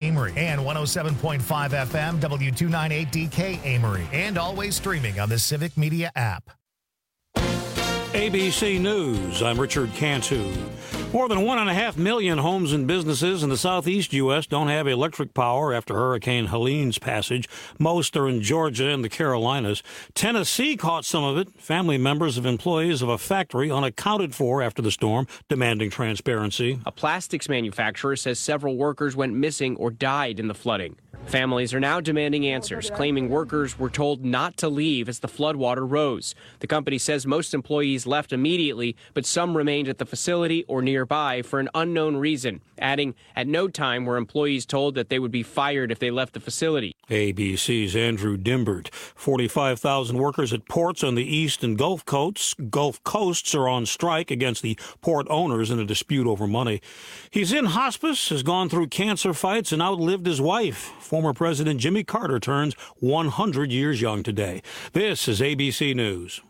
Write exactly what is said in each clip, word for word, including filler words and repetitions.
Amory, and one oh seven point five F M, W two ninety-eight D K Amory, and always streaming on the Civic Media app. A B C News, I'm Richard Cantu. More than one and a half million homes and businesses in the southeast U S don't have electric power after Hurricane Helene's passage. Most are in Georgia and the Carolinas. Tennessee caught some of it. Family members of employees of a factory unaccounted for after the storm, demanding transparency. A plastics manufacturer says several workers went missing or died in the flooding. Families are now demanding answers, claiming workers were told not to leave as the floodwater rose. The company says most employees left immediately, but some remained at the facility or nearby for an unknown reason, adding, at no time were employees told that they would be fired if they left the facility. A B C's Andrew Dimbert. forty-five thousand workers at ports on the east and Gulf coasts. Gulf coasts are on strike against the port owners in a dispute over money. He's in hospice, has gone through cancer fights, and outlived his wife. Former President Jimmy Carter turns one hundred years young today. This is A B C News.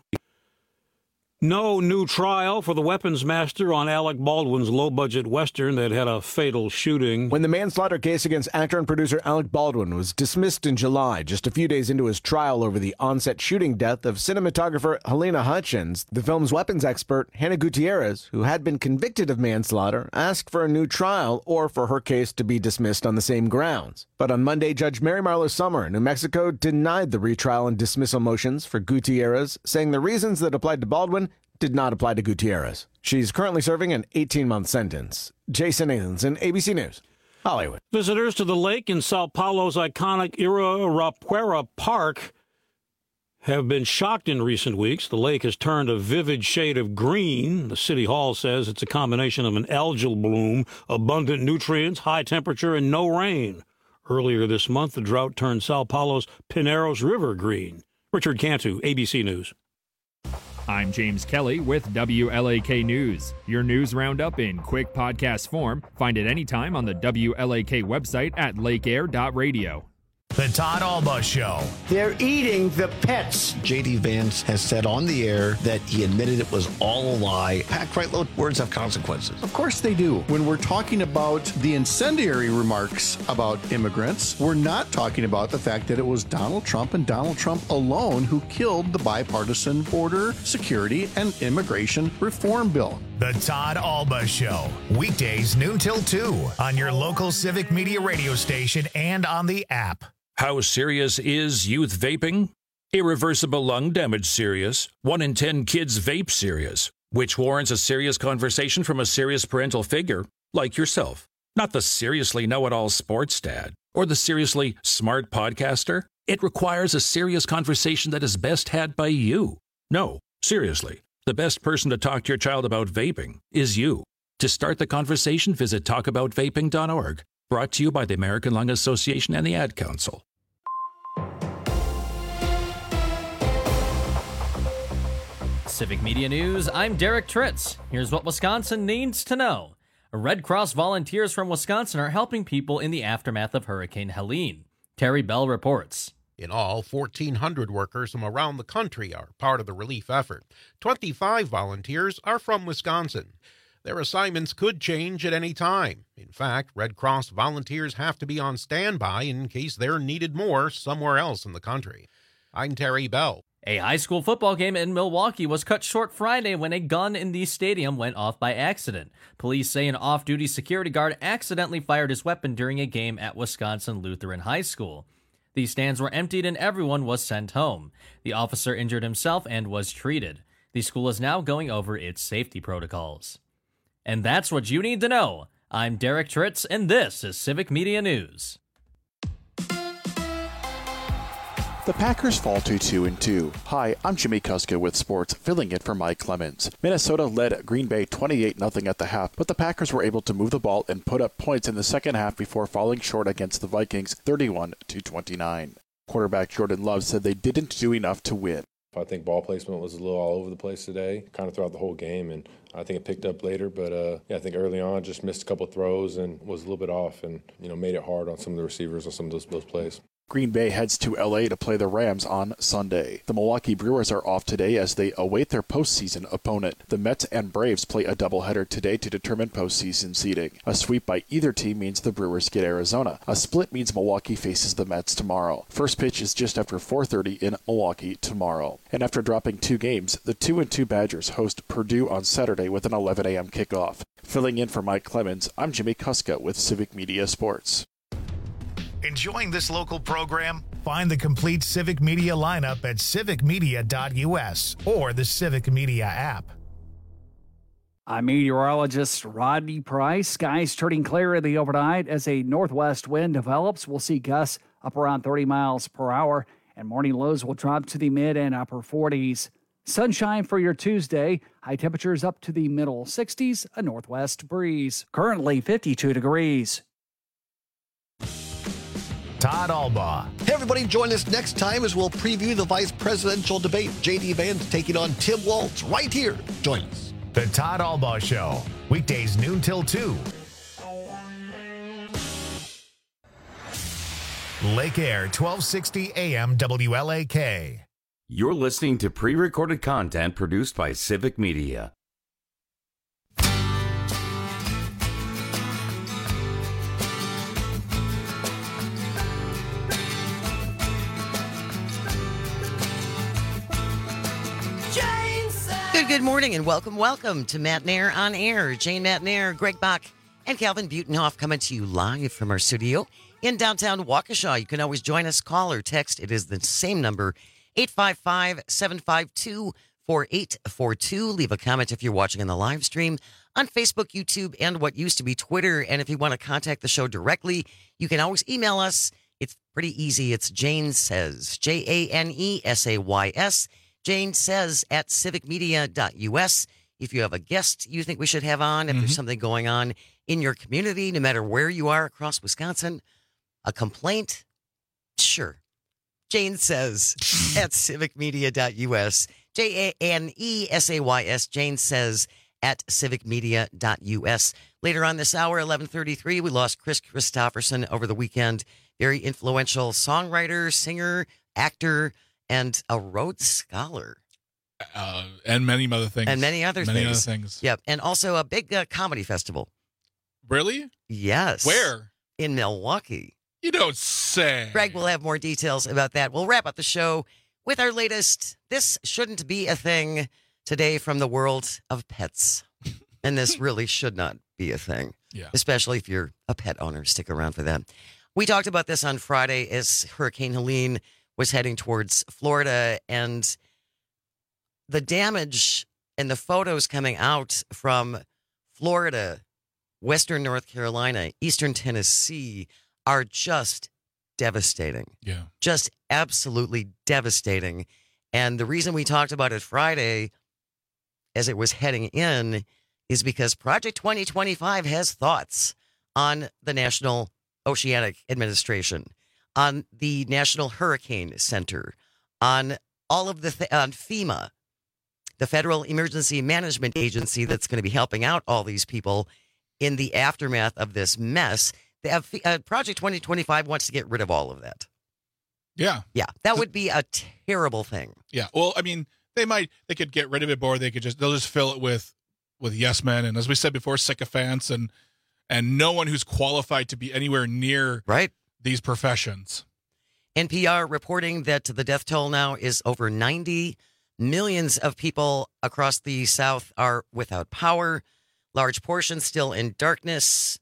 No new trial for the weapons master on Alec Baldwin's low-budget Western that had a fatal shooting. When the manslaughter case against actor and producer Alec Baldwin was dismissed in July, just a few days into his trial over the on-set shooting death of cinematographer Helena Hutchins, the film's weapons expert, Hannah Gutierrez, who had been convicted of manslaughter, asked for a new trial or for her case to be dismissed on the same grounds. But on Monday, Judge Mary Marlo Summer in New Mexico denied the retrial and dismissal motions for Gutierrez, saying the reasons that applied to Baldwin did not apply to Gutierrez. She's currently serving an eighteen-month sentence. Jason Nathanson, A B C News, Hollywood. Visitors to the lake in Sao Paulo's iconic Ibirapuera Park have been shocked in recent weeks. The lake has turned a vivid shade of green. The City Hall says it's a combination of an algal bloom, abundant nutrients, high temperature, and no rain. Earlier this month, the drought turned Sao Paulo's Pinheiros River green. Richard Cantu, A B C News. I'm James Kelly with W L A K News. Your news roundup in quick podcast form. Find it anytime on the W L A K website at lake air dot radio. The Todd Alba Show. They're eating the pets. J D. Vance has said on the air that he admitted it was all a lie. Pat Kreitlow, words have consequences. Of course they do. When we're talking about the incendiary remarks about immigrants, we're not talking about the fact that it was Donald Trump and Donald Trump alone who killed the bipartisan border security and immigration reform bill. The Todd Alba Show. Weekdays noon till two on your local Civic Media radio station and on the app. How serious is youth vaping? Irreversible lung damage serious. One in ten kids vape serious, which warrants a serious conversation from a serious parental figure like yourself. Not the seriously know-it-all sports dad or the seriously smart podcaster. It requires a serious conversation that is best had by you. No, seriously, the best person to talk to your child about vaping is you. To start the conversation, visit talk about vaping dot org. Brought to you by the American Lung Association and the Ad Council. Civic Media News, I'm Derek Tritz. Here's what Wisconsin needs to know. Red Cross volunteers from Wisconsin are helping people in the aftermath of Hurricane Helene. Terry Bell reports. In all, fourteen hundred workers from around the country are part of the relief effort. twenty-five volunteers are from Wisconsin. Their assignments could change at any time. In fact, Red Cross volunteers have to be on standby in case they're needed more somewhere else in the country. I'm Terry Bell. A high school football game in Milwaukee was cut short Friday when a gun in the stadium went off by accident. Police say an off-duty security guard accidentally fired his weapon during a game at Wisconsin Lutheran High School. The stands were emptied and everyone was sent home. The officer injured himself and was treated. The school is now going over its safety protocols. And that's what you need to know. I'm Derek Tritz, and this is Civic Media News. The Packers fall to two and two. Hi, I'm Jimmy Kuska with sports, filling in for Mike Clemens. Minnesota led Green Bay twenty-eight nothing at the half, but the Packers were able to move the ball and put up points in the second half before falling short against the Vikings thirty-one to twenty-nine. Quarterback Jordan Love said they didn't do enough to win. I think ball placement was a little all over the place today, kind of throughout the whole game, and I think it picked up later. But uh, yeah, I think early on just missed a couple throws and was a little bit off, and you know made it hard on some of the receivers on some of those, those plays. Green Bay heads to L A to play the Rams on Sunday. The Milwaukee Brewers are off today as they await their postseason opponent. The Mets and Braves play a doubleheader today to determine postseason seeding. A sweep by either team means the Brewers get Arizona. A split means Milwaukee faces the Mets tomorrow. First pitch is just after four thirty in Milwaukee tomorrow. And after dropping two games, the two and two Badgers host Purdue on Saturday with an eleven a.m. kickoff. Filling in for Mike Clemens, I'm Jimmy Kuska with Civic Media Sports. Enjoying this local program? Find the complete Civic Media lineup at civic media dot u s or the Civic Media app. I'm meteorologist Rodney Price. Skies turning clear in the overnight as a northwest wind develops. We'll see gusts up around thirty miles per hour, and morning lows will drop to the mid and upper forties. Sunshine for your Tuesday. High temperatures up to the middle sixties, a northwest breeze. Currently fifty-two degrees. Todd Albaugh. Hey, everybody, join us next time as we'll preview the vice presidential debate. J D. Vance taking on Tim Walz right here. Join us. The Todd Albaugh Show, weekdays noon till two. Lake Air, twelve sixty A M W L A K. You're listening to pre-recorded content produced by Civic Media. Good, good morning and welcome, welcome to Matt Nair on Air. Jane Matt Nair, Greg Bach, and Calvin Butenhoff coming to you live from our studio in downtown Waukesha. You can always join us, call or text. It is the same number, eight five five, seven five two, four eight four two. Leave a comment if you're watching on the live stream on Facebook, YouTube, and what used to be Twitter. And if you want to contact the show directly, you can always email us. It's pretty easy. It's Jane Says, J A N E S A Y S. Jane Says at civic media dot u s. If you have a guest you think we should have on, if mm-hmm. there's something going on in your community, no matter where you are across Wisconsin, a complaint, sure. Jane Says at civic media dot u s. J A N E S A Y S. Jane Says at civic media dot u s. Later on this hour, eleven thirty-three, we lost Chris Christopherson over the weekend. Very influential songwriter, singer, actor, and a Rhodes Scholar. Uh, and many other things. And many other many things. Many other things. Yep. And also a big uh, comedy festival. Really? Yes. Where? In Milwaukee. You don't say. Greg will have more details about that. We'll wrap up the show with our latest This Shouldn't Be a Thing today from the world of pets. And this really should not be a thing. Yeah. Especially if you're a pet owner. Stick around for that. We talked about this on Friday as Hurricane Helene was heading towards Florida, and the damage and the photos coming out from Florida, Western North Carolina, Eastern Tennessee are just devastating. Yeah. Just absolutely devastating. And the reason we talked about it Friday as it was heading in is because Project twenty twenty-five has thoughts on the National Oceanic Administration, on the National Hurricane Center, on all of the, th- on FEMA, the Federal Emergency Management Agency that's going to be helping out all these people in the aftermath of this mess. They have, uh, Project twenty twenty-five wants to get rid of all of that. Yeah. Yeah, that would be a terrible thing. Yeah. Well, I mean, they might, they could get rid of it, or they could just, they'll just fill it with, with yes men. And as we said before, sycophants and, and no one who's qualified to be anywhere near right. these professions. N P R reporting that the death toll now is over ninety. Millions of people across the South are without power. Large portions still in darkness.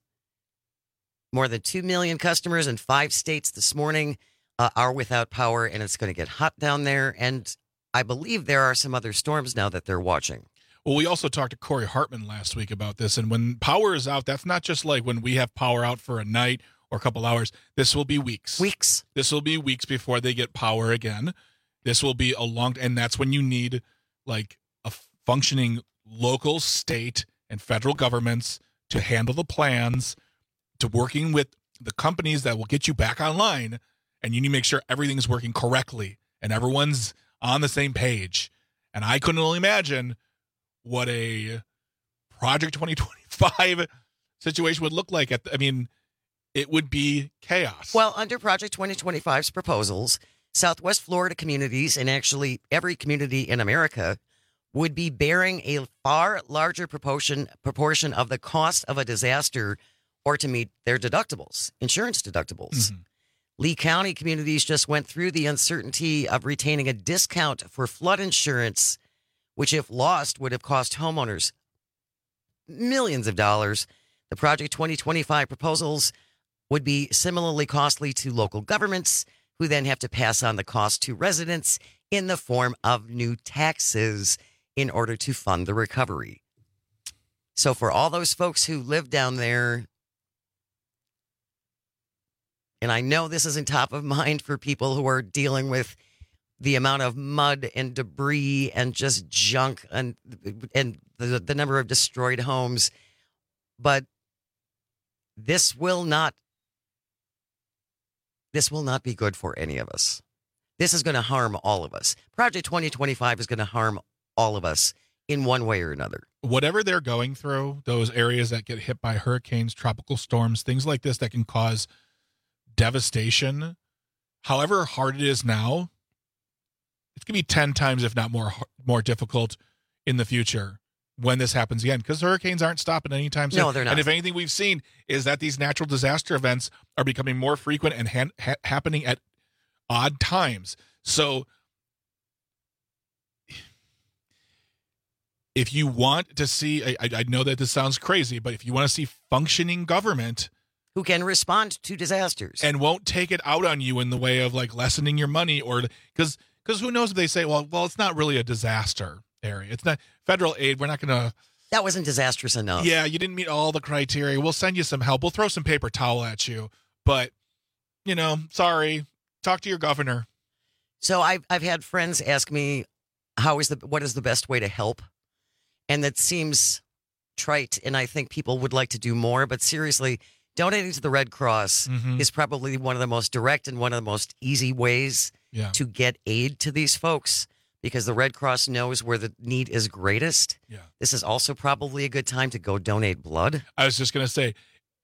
More than two million customers in five states this morning uh, are without power, and it's going to get hot down there. And I believe there are some other storms now that they're watching. Well, we also talked to Corey Hartman last week about this. And when power is out, that's not just like when we have power out for a night or a couple hours. This will be weeks. Weeks. This will be weeks before they get power again. This will be a long, and that's when you need like a functioning local, state, and federal governments to handle the plans, to working with the companies that will get you back online. And you need to make sure everything's working correctly and everyone's on the same page. And I couldn't only imagine what a Project twenty twenty-five situation would look like. At the, I mean, it would be chaos. Well, under Project twenty twenty-five's proposals, Southwest Florida communities, and actually every community in America, would be bearing a far larger proportion proportion of the cost of a disaster or to meet their deductibles, insurance deductibles. Mm-hmm. Lee County communities just went through the uncertainty of retaining a discount for flood insurance, which, if lost, would have cost homeowners millions of dollars. The Project twenty twenty-five proposals would be similarly costly to local governments, who then have to pass on the cost to residents in the form of new taxes in order to fund the recovery. So for all those folks who live down there, and I know this isn't top of mind for people who are dealing with the amount of mud and debris and just junk and and the, the number of destroyed homes, but this will not this will not be good for any of us. This is going to harm all of us. Project twenty twenty-five is going to harm all of us in one way or another. Whatever they're going through, those areas that get hit by hurricanes, tropical storms, things like this that can cause devastation, however hard it is now, it's going to be ten times, if not more, more difficult in the future when this happens again, because hurricanes aren't stopping anytime soon. No, they're not. And if anything we've seen is that these natural disaster events are becoming more frequent and ha- ha- happening at odd times. So if you want to see, I, I know that this sounds crazy, but if you want to see functioning government who can respond to disasters and won't take it out on you in the way of like lessening your money, or because because who knows if they say, well, well, it's not really a disaster area. It's not federal aid. We're not going to. That wasn't disastrous enough. Yeah, you didn't meet all the criteria. We'll send you some help. We'll throw some paper towel at you. But, you know, sorry. Talk to your governor. So I've, I've had friends ask me, how is the what is the best way to help? And that seems trite, and I think people would like to do more. But seriously, donating to the Red Cross mm-hmm. is probably one of the most direct and one of the most easy ways yeah. to get aid to these folks, because the Red Cross knows where the need is greatest. Yeah. This is also probably a good time to go donate blood. I was just going to say,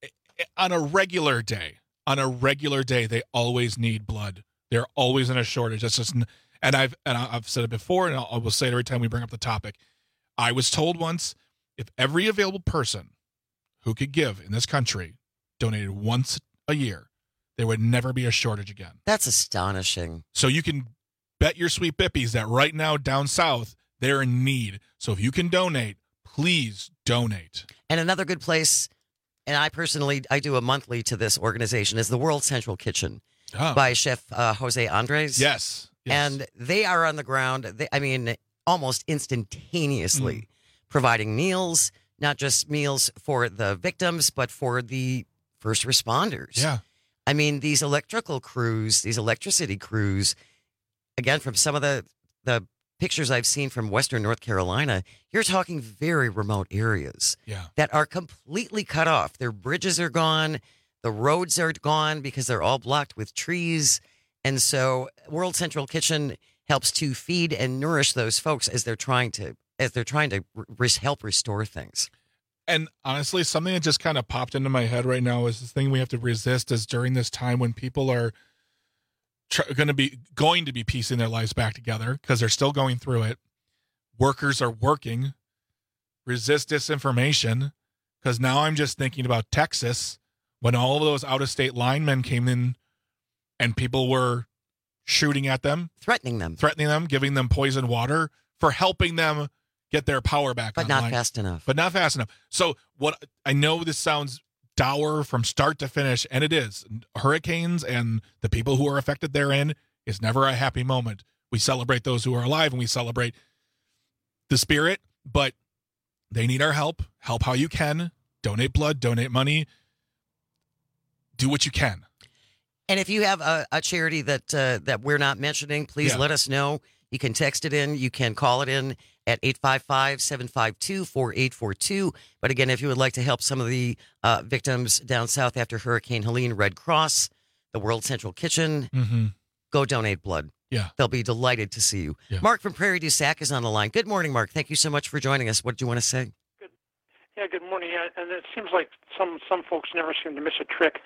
on a regular day, on a regular day, they always need blood. They're always in a shortage. That's just, and I've and I've said it before, and I will say it every time we bring up the topic. I was told once, if every available person who could give in this country donated once a year, there would never be a shortage again. That's astonishing. So you can bet your sweet bippies that right now down south, they're in need. So if you can donate, please donate. And another good place, and I personally, I do a monthly to this organization, is the World Central Kitchen oh. by Chef uh, Jose Andres. Yes, yes. And they are on the ground, they, I mean, almost instantaneously mm. providing meals, not just meals for the victims, but for the first responders. Yeah. I mean, these electrical crews, these electricity crews, again, from some of the, the pictures I've seen from Western North Carolina, you're talking very remote areas yeah. that are completely cut off. Their bridges are gone. The roads are gone because they're all blocked with trees. And so World Central Kitchen helps to feed and nourish those folks as they're trying to as they're trying to re- help restore things. And honestly, something that just kind of popped into my head right now is this thing we have to resist is during this time when people are tr- going to be going to be piecing their lives back together because they're still going through it. Workers are working. Resist disinformation, because now I'm just thinking about Texas when all of those out-of-state linemen came in and people were shooting at them, threatening them, threatening them, giving them poison water for helping them get their power back but online. not fast enough. But not fast enough. So what I know this sounds dour from start to finish, and it is. Hurricanes and the people who are affected therein is never a happy moment. We celebrate those who are alive and we celebrate the spirit, but they need our help. Help how you can. Donate blood, donate money. Do what you can. And if you have a, a charity that uh, that we're not mentioning, please yeah. let us know. You can text it in. You can call it in at eight five five, seven five two, four eight four two. But again, if you would like to help some of the uh, victims down south after Hurricane Helene, Red Cross, the World Central Kitchen, mm-hmm. go donate blood. Yeah. They'll be delighted to see you. Yeah. Mark from Prairie du Sac is on the line. Good morning, Mark. Thank you so much for joining us. What do you want to say? Good. Yeah, good morning. Yeah, and it seems like some, some folks never seem to miss a trick.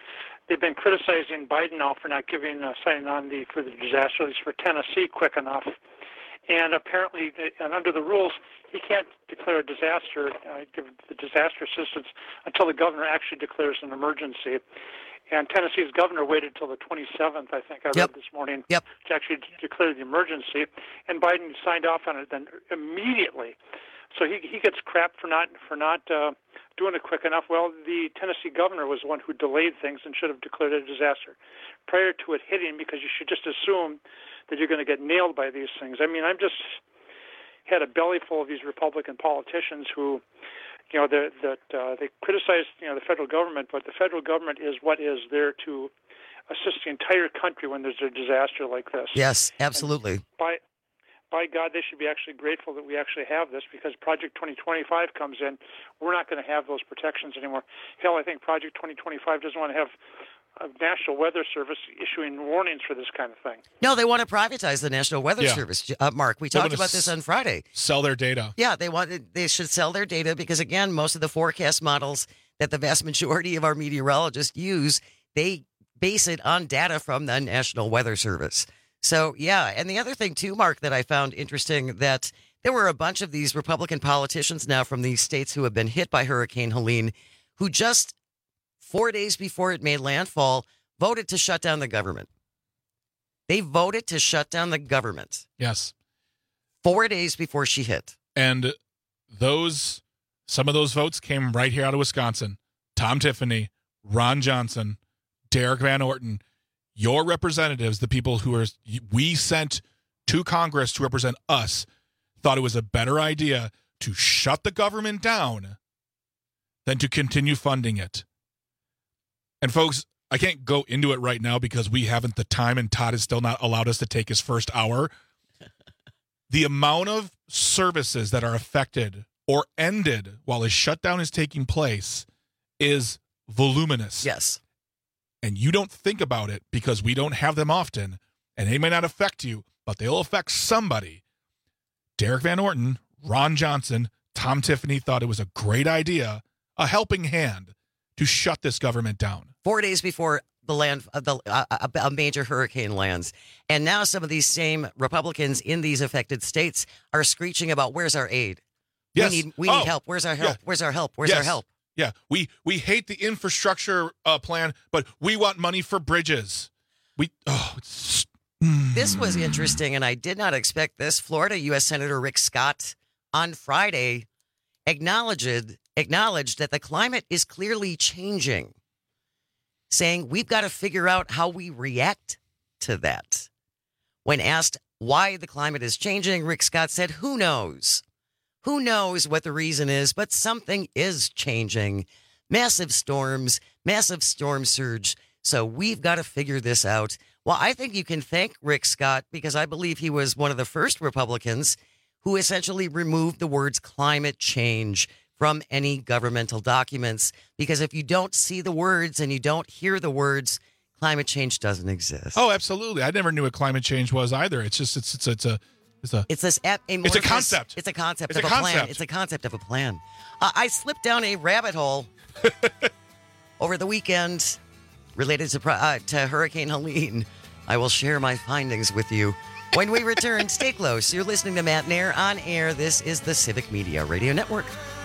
they've been criticizing Biden now for not giving uh, signing on the for the disaster relief for Tennessee quick enough. And apparently, and under the rules, he can't declare a disaster, uh, give the disaster assistance until the governor actually declares an emergency. And Tennessee's governor waited until the twenty-seventh, I think I yep. read this morning, yep. to actually declare the emergency. And Biden signed off on it then immediately. So he he gets crap for not for not uh, doing it quick enough. Well, the Tennessee governor was the one who delayed things and should have declared it a disaster prior to it hitting, because you should just assume that you're going to get nailed by these things. I mean, I'm just had a belly full of these Republican politicians who, you know, that uh, they criticize, you know, the federal government, but the federal government is what is there to assist the entire country when there's a disaster like this. Yes, absolutely. And by by God, they should be actually grateful that we actually have this, because Project twenty twenty-five comes in. We're not going to have those protections anymore. Hell, I think Project twenty twenty-five doesn't want to have a National Weather Service issuing warnings for this kind of thing. No, they want to privatize the National Weather Yeah. Service. Uh, Mark, we They talked wanna about this on Friday. Sell their data. Yeah, they want they should sell their data because, again, most of the forecast models that the vast majority of our meteorologists use, they base it on data from the National Weather Service. So, yeah, and the other thing, too, Mark, that I found interesting, that there were a bunch of these Republican politicians now from these states who have been hit by Hurricane Helene, who just four days before it made landfall voted to shut down the government. They voted to shut down the government. Yes. Four days before she hit. And those, some of those votes came right here out of Wisconsin. Tom Tiffany, Ron Johnson, Derek Van Orton, your representatives, the people who are we sent to Congress to represent us, thought it was a better idea to shut the government down than to continue funding it. And folks, I can't go into it right now because we haven't the time, and Todd has still not allowed us to take his first hour. The amount of services that are affected or ended while a shutdown is taking place is voluminous. Yes. And you don't think about it because we don't have them often, and they may not affect you, but they'll affect somebody. Derek Van Orton, Ron Johnson, Tom Tiffany thought it was a great idea, a helping hand, to shut this government down. Four days before the land, uh, the, uh, a, a major hurricane lands. And now some of these same Republicans in these affected states are screeching about, where's our aid? Yes. We need, we oh, need help. Where's our help? Yeah. Where's our help? Where's yes. our help? Yeah, we we hate the infrastructure uh, plan, but we want money for bridges. We oh, it's, mm. This was interesting, and I did not expect this. Florida U S Senator Rick Scott on Friday acknowledged acknowledged that the climate is clearly changing, saying we've got to figure out how we react to that. When asked why the climate is changing, Rick Scott said, "Who knows? Who knows what the reason is, but something is changing. Massive storms, massive storm surge. So we've got to figure this out." Well, I think you can thank Rick Scott, because I believe he was one of the first Republicans who essentially removed the words climate change from any governmental documents. Because if you don't see the words and you don't hear the words, climate change doesn't exist. Oh, absolutely. I never knew what climate change was either. It's just, it's, it's, it's a, It's a it's this ap- it's a concept. It's a concept It's of a a, concept. plan. It's a concept of a plan. Uh, I slipped down a rabbit hole over the weekend related to uh, to Hurricane Helene. I will share my findings with you when we return. Stay close. You're listening to Matt Nair on air. This is the Civic Media Radio Network.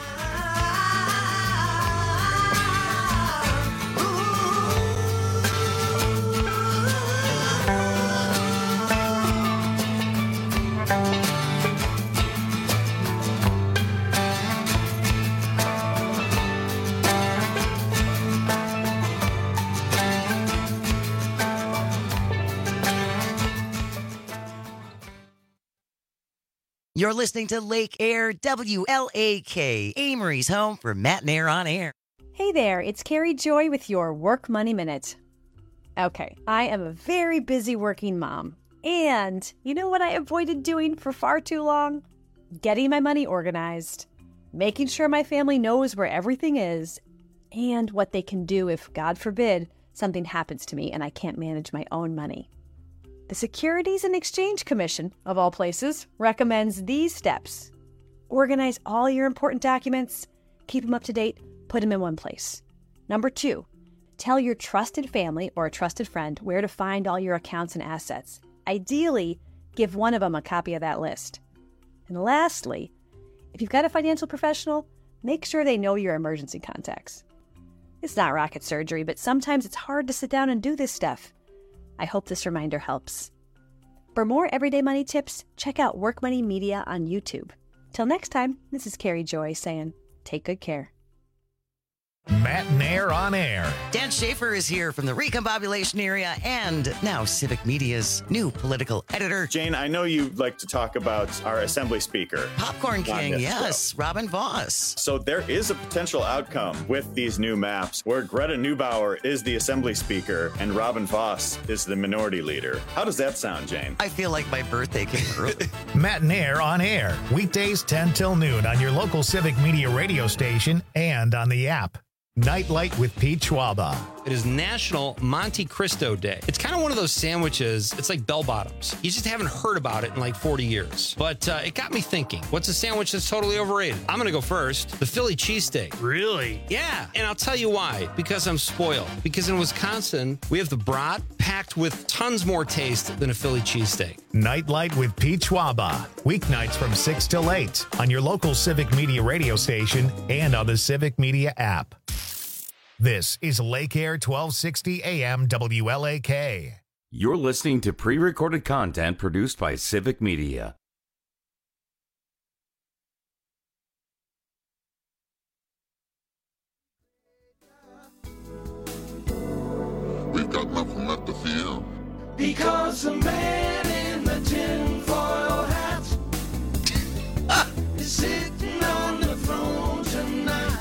You're listening to Lake Air, W L A K, Amory's home for Matt Nair on air. Hey there, it's Carrie Joy with your Work Money Minute. Okay, I am a very busy working mom. And you know what I avoided doing for far too long? Getting my money organized. Making sure my family knows where everything is and what they can do if, God forbid, something happens to me and I can't manage my own money. The Securities and Exchange Commission, of all places, recommends these steps. Organize all your important documents, keep them up to date, put them in one place. Number two, Tell your trusted family or a trusted friend where to find all your accounts and assets. Ideally, give one of them a copy of that list. And lastly, if you've got a financial professional, make sure they know your emergency contacts. It's not rocket surgery, but sometimes it's hard to sit down and do this stuff. I hope this reminder helps. For more everyday money tips, check out Work Money Media on YouTube. Till next time, this is Carrie Joy saying, take good care. Matt Nair on air. Dan Schaefer is here from the Recombobulation area and now Civic Media's new political editor. Jane, I know you like to talk about our Assembly Speaker. Popcorn King, yes, show. Robin Voss. So there is a potential outcome with these new maps where Greta Neubauer is the Assembly Speaker and Robin Voss is the Minority Leader. How does that sound, Jane? I feel like my birthday came early. Matt Nair on air, weekdays ten till noon on your local Civic Media radio station and on the app. Nightlight with Pete Schwaba. It is National Monte Cristo Day. It's kind of one of those sandwiches. It's like bell bottoms. You just haven't heard about it in like forty years. But uh, it got me thinking, what's a sandwich that's totally overrated? I'm going to go first. The Philly cheesesteak. Really? Yeah. And I'll tell you why. Because I'm spoiled. Because in Wisconsin, we have the brat packed with tons more taste than a Philly cheesesteak. Nightlight with Pete Schwaba. Weeknights from six till eight on your local Civic Media radio station and on the Civic Media app. This is Lake Air twelve sixty A M W L A K. You're listening to pre-recorded content produced by Civic Media. We've got nothing left to fear. Because the man in the tinfoil hat is sitting on the throne tonight.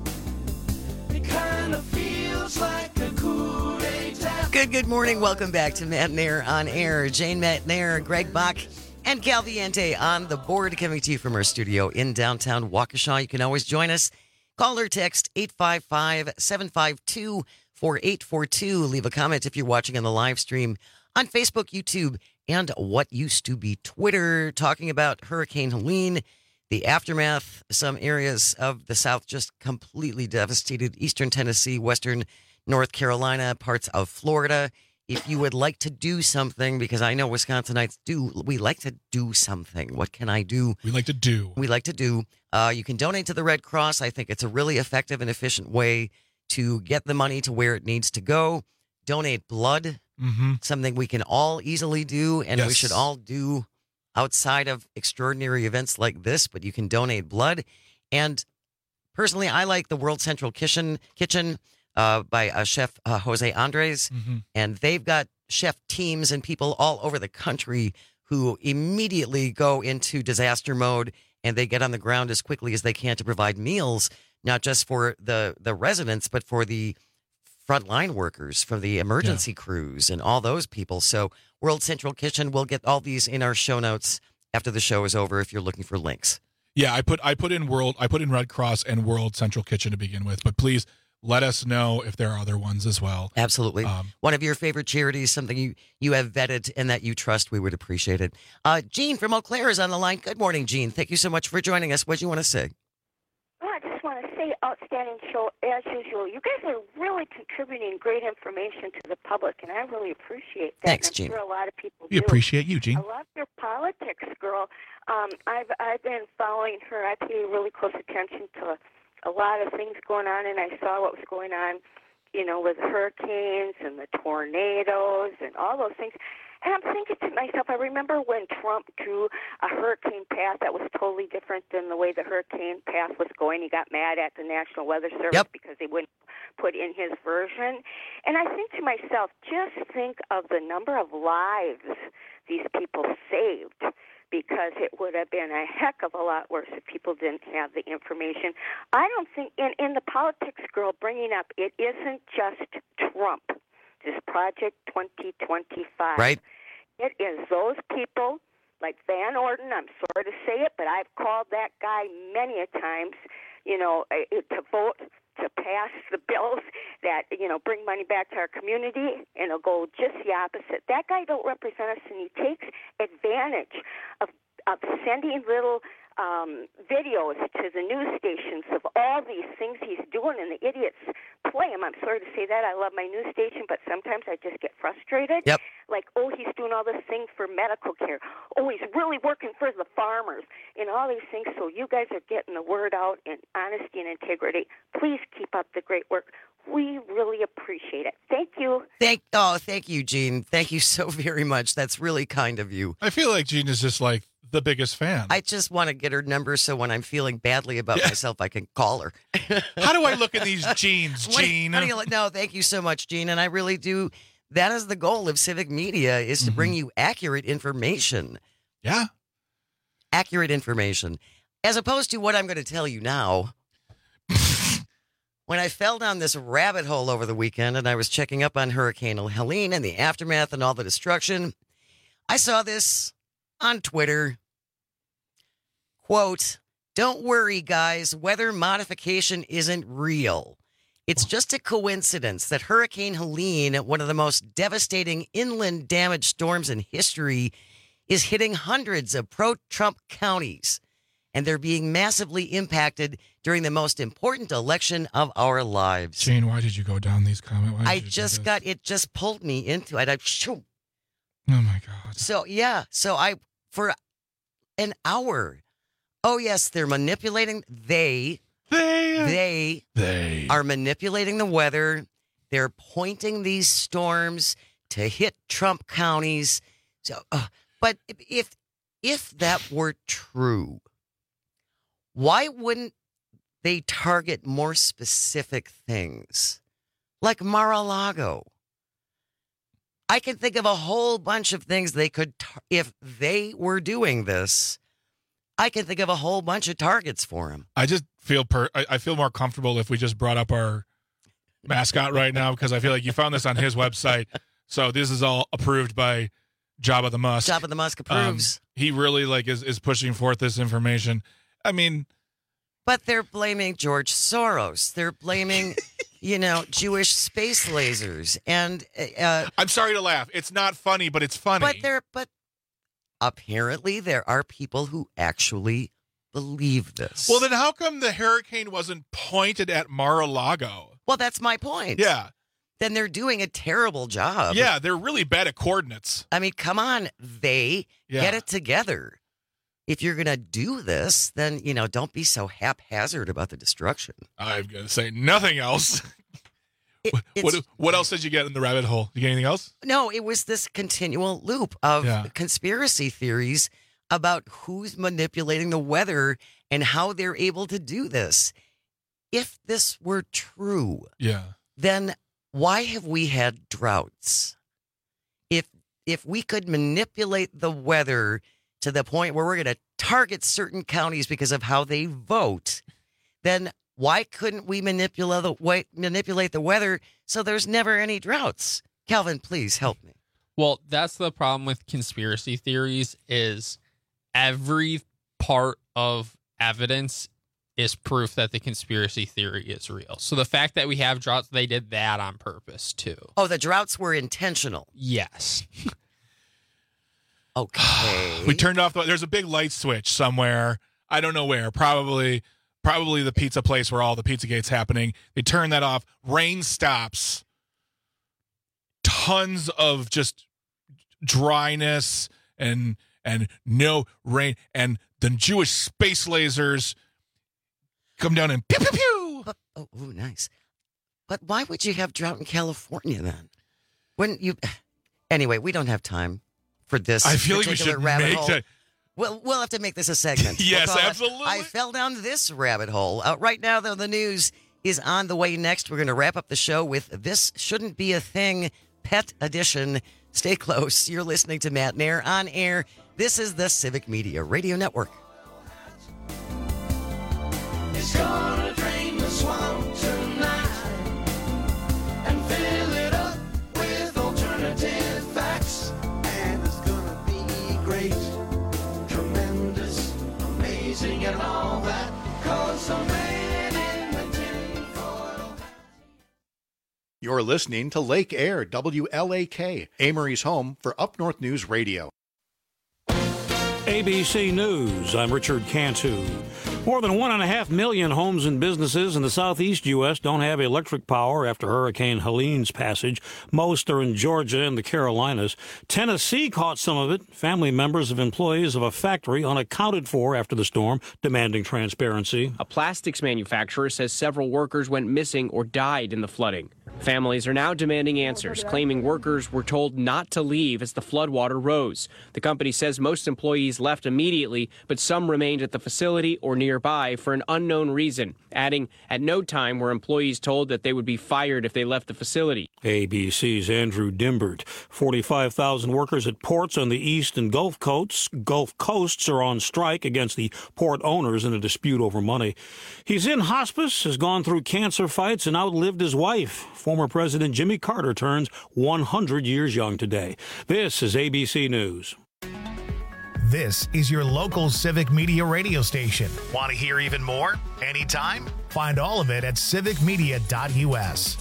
Kind of feels like a coup d'etat. Good, good morning. Welcome back to Matt Nair on air. Jane Matt Nair, Greg Bach, and Cal Viente on the board, coming to you from our studio in downtown Waukesha. You can always join us. Call or text eight five five, seven five two, four eight four two. Leave a comment if you're watching on the live stream on Facebook, YouTube, and what used to be Twitter, talking about Hurricane Helene. The aftermath, some areas of the South just completely devastated. Eastern Tennessee, Western North Carolina, parts of Florida. If you would like to do something, because I know Wisconsinites do, we like to do something. What can I do? We like to do. We like to do. Uh, you can donate to the Red Cross. I think it's a really effective and efficient way to get the money to where it needs to go. Donate blood, mm-hmm. something we can all easily do, and yes. we should all do outside of extraordinary events like this, but you can donate blood. And personally, I like the World Central Kitchen Kitchen uh, by uh, Chef uh, Jose Andres. Mm-hmm. And they've got chef teams and people all over the country who immediately go into disaster mode, and they get on the ground as quickly as they can to provide meals, not just for the, the residents, but for the frontline workers, for the emergency yeah. crews and all those people. So World Central Kitchen, we'll get all these in our show notes after the show is over if you're looking for links. Yeah, I put I put in World I put in Red Cross and World Central Kitchen to begin with, but please let us know if there are other ones as well. Absolutely. Um, One of your favorite charities, something you, you have vetted and that you trust, we would appreciate it. Uh, Jean from Eau Claire is on the line. Good morning, Jean. Thank you so much for joining us. What do you want to say? Well, I just want to say, outstanding show as usual. You guys are really contributing great information to the public, and I really appreciate that. Thanks, and I'm Jean. sure a lot of people We do. appreciate you, Jean. I love your politics, girl. Um, I've I've been following her. I pay really close attention to a lot of things going on, and I saw what was going on, you know, with hurricanes and the tornadoes and all those things. And I'm thinking to myself, I remember when Trump drew a hurricane path that was totally different than the way the hurricane path was going. He got mad at the National Weather Service yep. because they wouldn't put in his version. And I think to myself, just think of the number of lives these people saved, because it would have been a heck of a lot worse if people didn't have the information. I don't think, in, in the politics, girl, bringing up, it isn't just Trump. This Project twenty twenty-five. Right. It is those people like Van Orden. I'm sorry to say it, but I've called that guy many a times, you know, to vote to pass the bills that, you know, bring money back to our community, and it'll go just the opposite. That guy don't represent us, and he takes advantage of of sending little um, videos to the news stations of all these things he's doing, and the idiots play him. I'm sorry to say that. I love my news station, but sometimes I just get frustrated. Yep. Like, oh, he's doing all this thing for medical care. Oh, he's really working for the farmers and all these things. So you guys are getting the word out in honesty and integrity. Please keep up the great work. We really appreciate it. Thank you. Thank oh, thank you, Gene. Thank you so very much. That's really kind of you. I feel like Gene is just like the biggest fan. I just want to get her number so when I'm feeling badly about yeah. myself, I can call her. How do I look at these jeans, Gene? What do you, what do you, no, thank you so much, Gene. And I really do. That is the goal of Civic Media, is to mm-hmm. bring you accurate information. Yeah. Accurate information. As opposed to what I'm going to tell you now. When I fell down this rabbit hole over the weekend and I was checking up on Hurricane Helene and the aftermath and all the destruction, I saw this on Twitter. Quote, "Don't worry, guys. Weather modification isn't real. It's just a coincidence that Hurricane Helene, one of the most devastating inland damage storms in history, is hitting hundreds of pro-Trump counties, and they're being massively impacted during the most important election of our lives." Gene, why did you go down these comments? I just got, it just pulled me into it. I, shoo. Oh, my God. So, yeah. So, I, for an hour, oh, yes, they're manipulating, they, they, they, they are manipulating the weather. They're pointing these storms to hit Trump counties. So, uh, but if, if that were true, why wouldn't they target more specific things like Mar-a-Lago? I can think of a whole bunch of things they could, tar- if they were doing this, I can think of a whole bunch of targets for him. I just feel per, I, I feel more comfortable if we just brought up our mascot right now, because I feel like you found this on his website. So this is all approved by Jabba the Musk. Jabba the Musk approves. Um, he really like is, is pushing forth this information. I mean, but they're blaming George Soros. They're blaming, you know, Jewish space lasers. And uh, I'm sorry to laugh. It's not funny, but it's funny. But there, but apparently there are people who actually believe this. Well, then how come the hurricane wasn't pointed at Mar-a-Lago? Well, that's my point. Yeah. Then they're doing a terrible job. Yeah, they're really bad at coordinates. I mean, come on, they yeah. get it together. If you're going to do this, then, you know, don't be so haphazard about the destruction. I'm going to say nothing else. It, what, what else did you get in the rabbit hole? Did you get anything else? No, it was this continual loop of yeah. conspiracy theories about who's manipulating the weather and how they're able to do this. If this were true, yeah. then why have we had droughts? If if we could manipulate the weather to the point where we're going to target certain counties because of how they vote, then why couldn't we manipulate the, way, manipulate the weather so there's never any droughts? Calvin, please help me. Well, that's the problem with conspiracy theories is every part of evidence is proof that the conspiracy theory is real. So the fact that we have droughts, they did that on purpose too. Oh, the droughts were intentional. Yes. Okay. We turned off the, there's a big light switch somewhere. I don't know where. Probably probably the pizza place where all the Pizzagate's happening. They turn that off. Rain stops. Tons of just dryness and and no rain, and the Jewish space lasers come down and pew pew pew. But, oh, ooh, nice. But why would you have drought in California then? Wouldn't you? Anyway, we don't have time for this. I feel like we should make that. We'll, we'll have to make this a segment. Yes, we'll absolutely. I fell down this rabbit hole. Uh, right now, though, the news is on the way next. We're going to wrap up the show with This Shouldn't Be a Thing, Pet Edition. Stay close. You're listening to Matt Nair on air. This is the Civic Media Radio Network. It's gonna drain the swamp tonight and fill it up with alternative facts. And it's gonna be great, tremendous, amazing, and all that. Cause the man in the tinfoil. You're listening to Lake Air, W L A K, Amory's home for Up North News Radio. A B C News, I'm Richard Cantu. More than one and a half million homes and businesses in the southeast U S don't have electric power after Hurricane Helene's passage. Most are in Georgia and the Carolinas. Tennessee caught some of it. Family members of employees of a factory unaccounted for after the storm, demanding transparency. A plastics manufacturer says several workers went missing or died in the flooding. Families are now demanding answers, claiming workers were told not to leave as the floodwater rose. The company says most employees left immediately, but some remained at the facility or nearby for an unknown reason, adding, at no time were employees told that they would be fired if they left the facility. A B C's Andrew Dimbert. forty-five thousand workers at ports on the east and Gulf coasts, Gulf coasts are on strike against the port owners in a dispute over money. He's in hospice, has gone through cancer fights, and outlived his wife. Former President Jimmy Carter turns one hundred years young today. This is A B C News. This is your local Civic Media radio station. Want to hear even more? Anytime? Find all of it at civic media dot u s.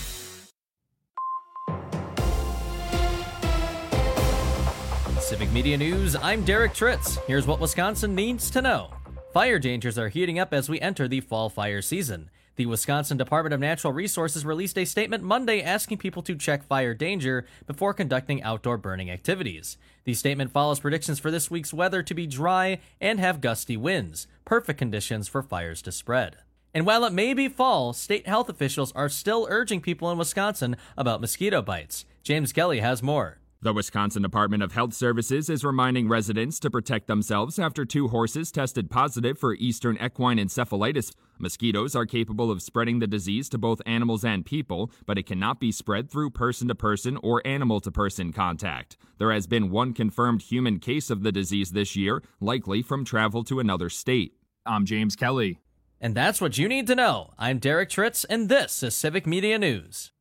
Civic Media News, I'm Derek Tritz. Here's what Wisconsin needs to know. Fire dangers are heating up as we enter the fall fire season. The Wisconsin Department of Natural Resources released a statement Monday asking people to check fire danger before conducting outdoor burning activities. The statement follows predictions for this week's weather to be dry and have gusty winds, perfect conditions for fires to spread. And while it may be fall, state health officials are still urging people in Wisconsin about mosquito bites. James Kelly has more. The Wisconsin Department of Health Services is reminding residents to protect themselves after two horses tested positive for Eastern equine encephalitis. Mosquitoes are capable of spreading the disease to both animals and people, but it cannot be spread through person-to-person or animal-to-person contact. There has been one confirmed human case of the disease this year, likely from travel to another state. I'm James Kelly. And that's what you need to know. I'm Derek Tritz, and this is Civic Media News.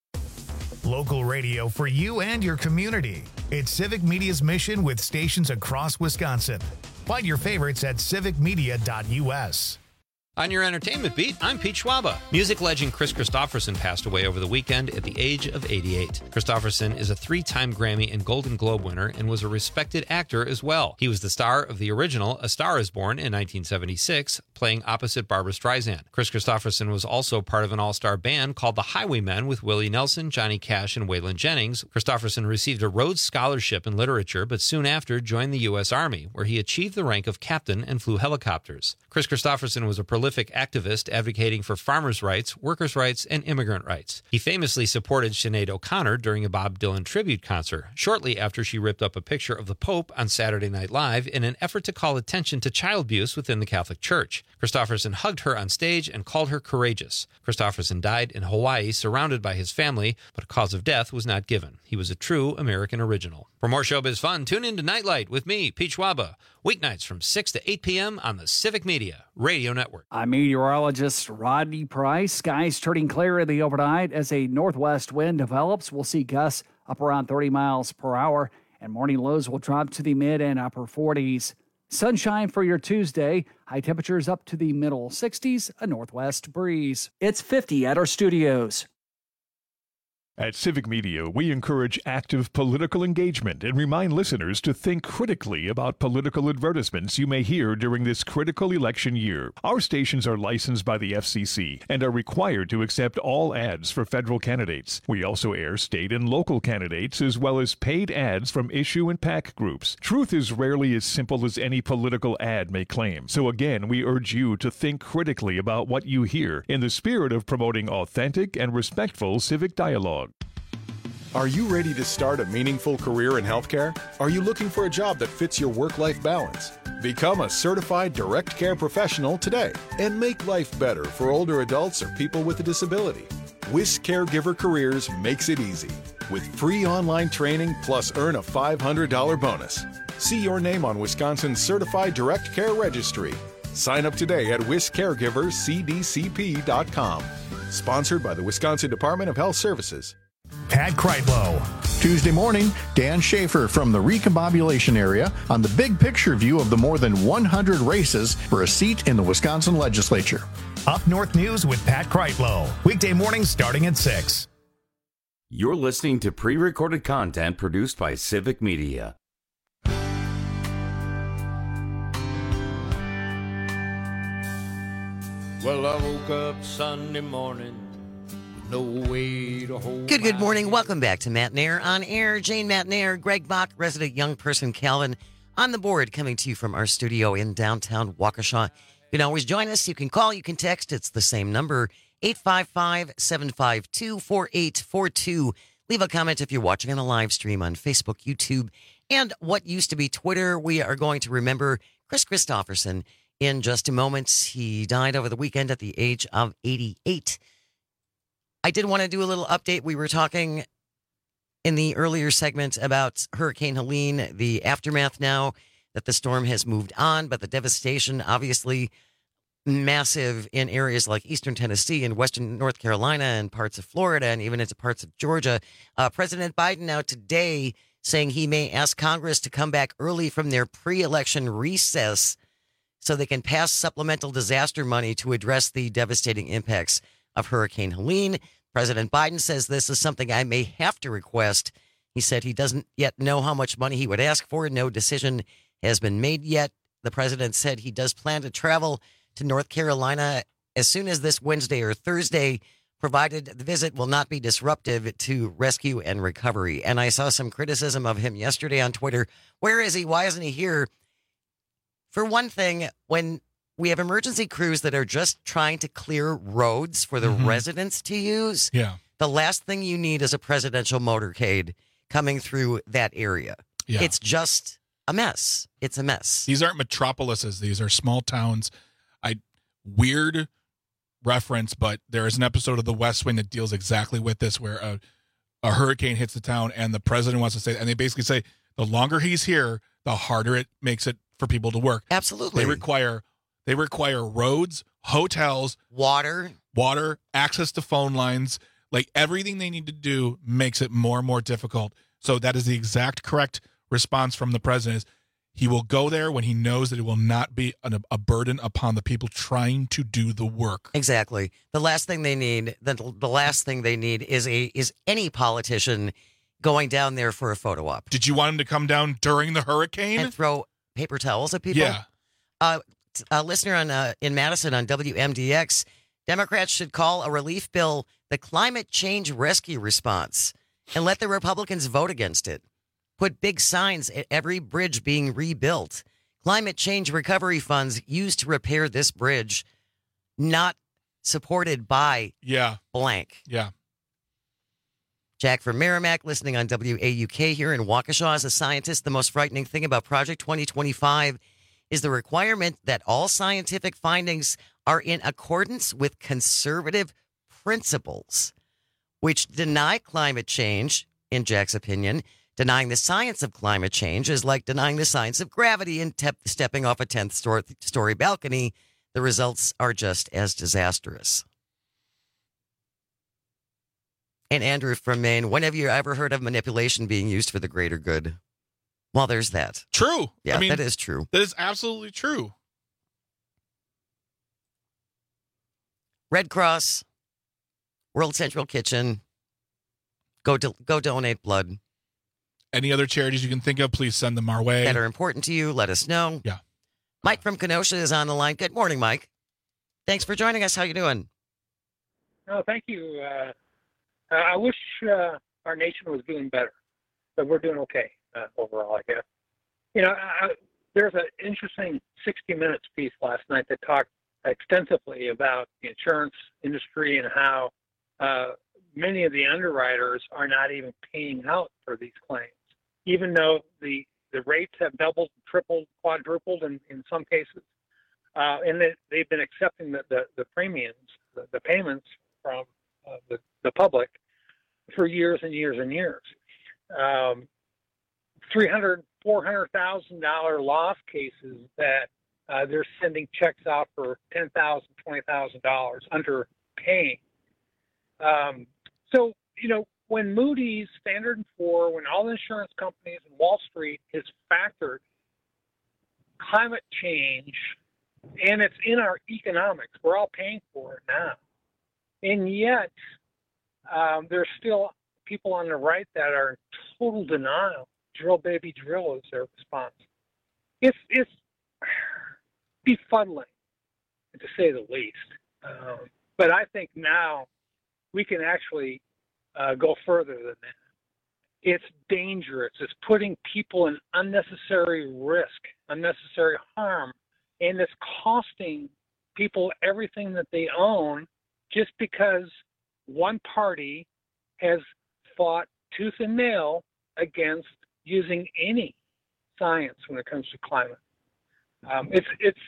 Local radio for you and your community. It's Civic Media's mission with stations across Wisconsin. Find your favorites at civic media dot u s. On your entertainment beat, I'm Pete Schwaba. Music legend Kris Kristofferson passed away over the weekend at the age of eighty-eight. Kristofferson is a three-time Grammy and Golden Globe winner and was a respected actor as well. He was the star of the original A Star is Born in nineteen seventy-six, playing opposite Barbra Streisand. Kris Kristofferson was also part of an all-star band called the Highwaymen with Willie Nelson, Johnny Cash, and Waylon Jennings. Kristofferson received a Rhodes Scholarship in literature, but soon after joined the U S Army, where he achieved the rank of captain and flew helicopters. Kris Kristofferson was a prolific activist advocating for farmers' rights, workers' rights, and immigrant rights. He famously supported Sinead O'Connor during a Bob Dylan tribute concert, shortly after she ripped up a picture of the Pope on Saturday Night Live in an effort to call attention to child abuse within the Catholic Church. Kristofferson hugged her on stage and called her courageous. Kristofferson died in Hawaii surrounded by his family, but a cause of death was not given. He was a true American original. For more showbiz fun, tune in to Nightlight with me, Pete Schwaba, weeknights from six to eight p.m. on the Civic Media Radio Network. I'm meteorologist Rodney Price. Skies turning clear in the overnight as a northwest wind develops. We'll see gusts up around thirty miles per hour, and morning lows will drop to the mid and upper forties. Sunshine for your Tuesday. High temperatures up to the middle sixties, a northwest breeze. It's fifty at our studios. At Civic Media, we encourage active political engagement and remind listeners to think critically about political advertisements you may hear during this critical election year. Our stations are licensed by the F C C and are required to accept all ads for federal candidates. We also air state and local candidates as well as paid ads from issue and PAC groups. Truth is rarely as simple as any political ad may claim. So again, we urge you to think critically about what you hear in the spirit of promoting authentic and respectful civic dialogue. Are you ready to start a meaningful career in healthcare? Are you looking for a job that fits your work-life balance? Become a certified direct care professional today and make life better for older adults or people with a disability. W I S Caregiver Careers makes it easy with free online training plus earn a five hundred dollars bonus. See your name on Wisconsin's Certified Direct Care Registry. Sign up today at wis caregivers c d c p dot com. Sponsored by the Wisconsin Department of Health Services. Pat Kreitlow. Tuesday morning, Dan Schaefer from the recombobulation area on the big picture view of the more than one hundred races for a seat in the Wisconsin legislature. Up North News with Pat Kreitlow. Weekday mornings starting at six. You're listening to pre-recorded content produced by Civic Media. Well, I woke up Sunday morning with no way to hold. Good, good morning. Welcome back to Matt Nair on Air. Jane Matt Nair, Greg Bach, resident young person Calvin on the board, coming to you from our studio in downtown Waukesha. You can always join us. You can call, you can text. It's the same number, eight five five, seven five two, four eight four two. Leave a comment if you're watching on a live stream on Facebook, YouTube, and what used to be Twitter. We are going to remember Chris Christopherson in just a moment. He died over the weekend at the age of eighty-eight. I did want to do a little update. We were talking in the earlier segment about Hurricane Helene, the aftermath now that the storm has moved on, but the devastation obviously massive in areas like eastern Tennessee and western North Carolina and parts of Florida and even into parts of Georgia. Uh, President Biden now today saying he may ask Congress to come back early from their pre-election recess so they can pass supplemental disaster money to address the devastating impacts of Hurricane Helene. President Biden says this is something I may have to request. He said he doesn't yet know how much money he would ask for. No decision has been made yet. The president said he does plan to travel to North Carolina as soon as this Wednesday or Thursday, provided the visit will not be disruptive to rescue and recovery. And I saw some criticism of him yesterday on Twitter. Where is he? Why isn't he here? For one thing, when we have emergency crews that are just trying to clear roads for the mm-hmm. residents to use, yeah. the last thing you need is a presidential motorcade coming through that area. Yeah. It's just a mess. It's a mess. These aren't metropolises. These are small towns. I weird reference, but there is an episode of The West Wing that deals exactly with this, where a, a hurricane hits the town and the president wants to say, and they basically say, the longer he's here, the harder it makes it for people to work. Absolutely. They require they require roads, hotels, water, water, access to phone lines, like everything they need to do makes it more and more difficult. So that is the exact correct response from the president. Is he will go there when he knows that it will not be an, a burden upon the people trying to do the work. Exactly. The last thing they need, the, the last thing they need is a is any politician going down there for a photo op. Did you want him to come down during the hurricane and throw paper towels at people? Yeah. Uh, a listener on uh, in Madison on W M D X, Democrats should call a relief bill the Climate Change Rescue Response and let the Republicans vote against it. Put big signs at every bridge being rebuilt. Climate change recovery funds used to repair this bridge, not supported by yeah. blank. Yeah. Jack from Merrimack, listening on W A U K here in Waukesha. As a scientist, the most frightening thing about Project twenty twenty-five is the requirement that all scientific findings are in accordance with conservative principles, which deny climate change, in Jack's opinion. Denying the science of climate change is like denying the science of gravity and te- stepping off a tenth story balcony. The results are just as disastrous. And Andrew from Maine, when have you ever heard of manipulation being used for the greater good? Well, there's that. True. Yeah, I mean, that is true. That is absolutely true. Red Cross, World Central Kitchen, go do- go donate blood. Any other charities you can think of, please send them our way. That are important to you, let us know. Yeah. Mike from Kenosha is on the line. Good morning, Mike. Thanks for joining us. How you doing? Oh, thank you. Uh, I wish uh, our nation was doing better, but we're doing okay uh, overall, I guess. You know, I, there's an interesting sixty minutes piece last night that talked extensively about the insurance industry and how uh, many of the underwriters are not even paying out for these claims, even though the, the rates have doubled, tripled, quadrupled in, in some cases. Uh, and they, they've been accepting the, the, the premiums, the, the payments from uh, the, the public for years and years and years. Um, three hundred thousand dollars, four hundred thousand dollars loss cases that uh, they're sending checks out for ten thousand dollars, twenty thousand dollars underpaying. Um, so, you know, when Moody's, Standard and Poor's, when all the insurance companies and Wall Street has factored climate change, and it's in our economics, we're all paying for it now. And yet, um, there's still people on the right that are in total denial. Drill, baby, drill is their response. It's, it's befuddling, to say the least. Um, but I think now we can actually uh, go further than that. It's dangerous. It's putting people in unnecessary risk, unnecessary harm, and it's costing people everything that they own just because one party has fought tooth and nail against using any science when it comes to climate. Um, it's, it's,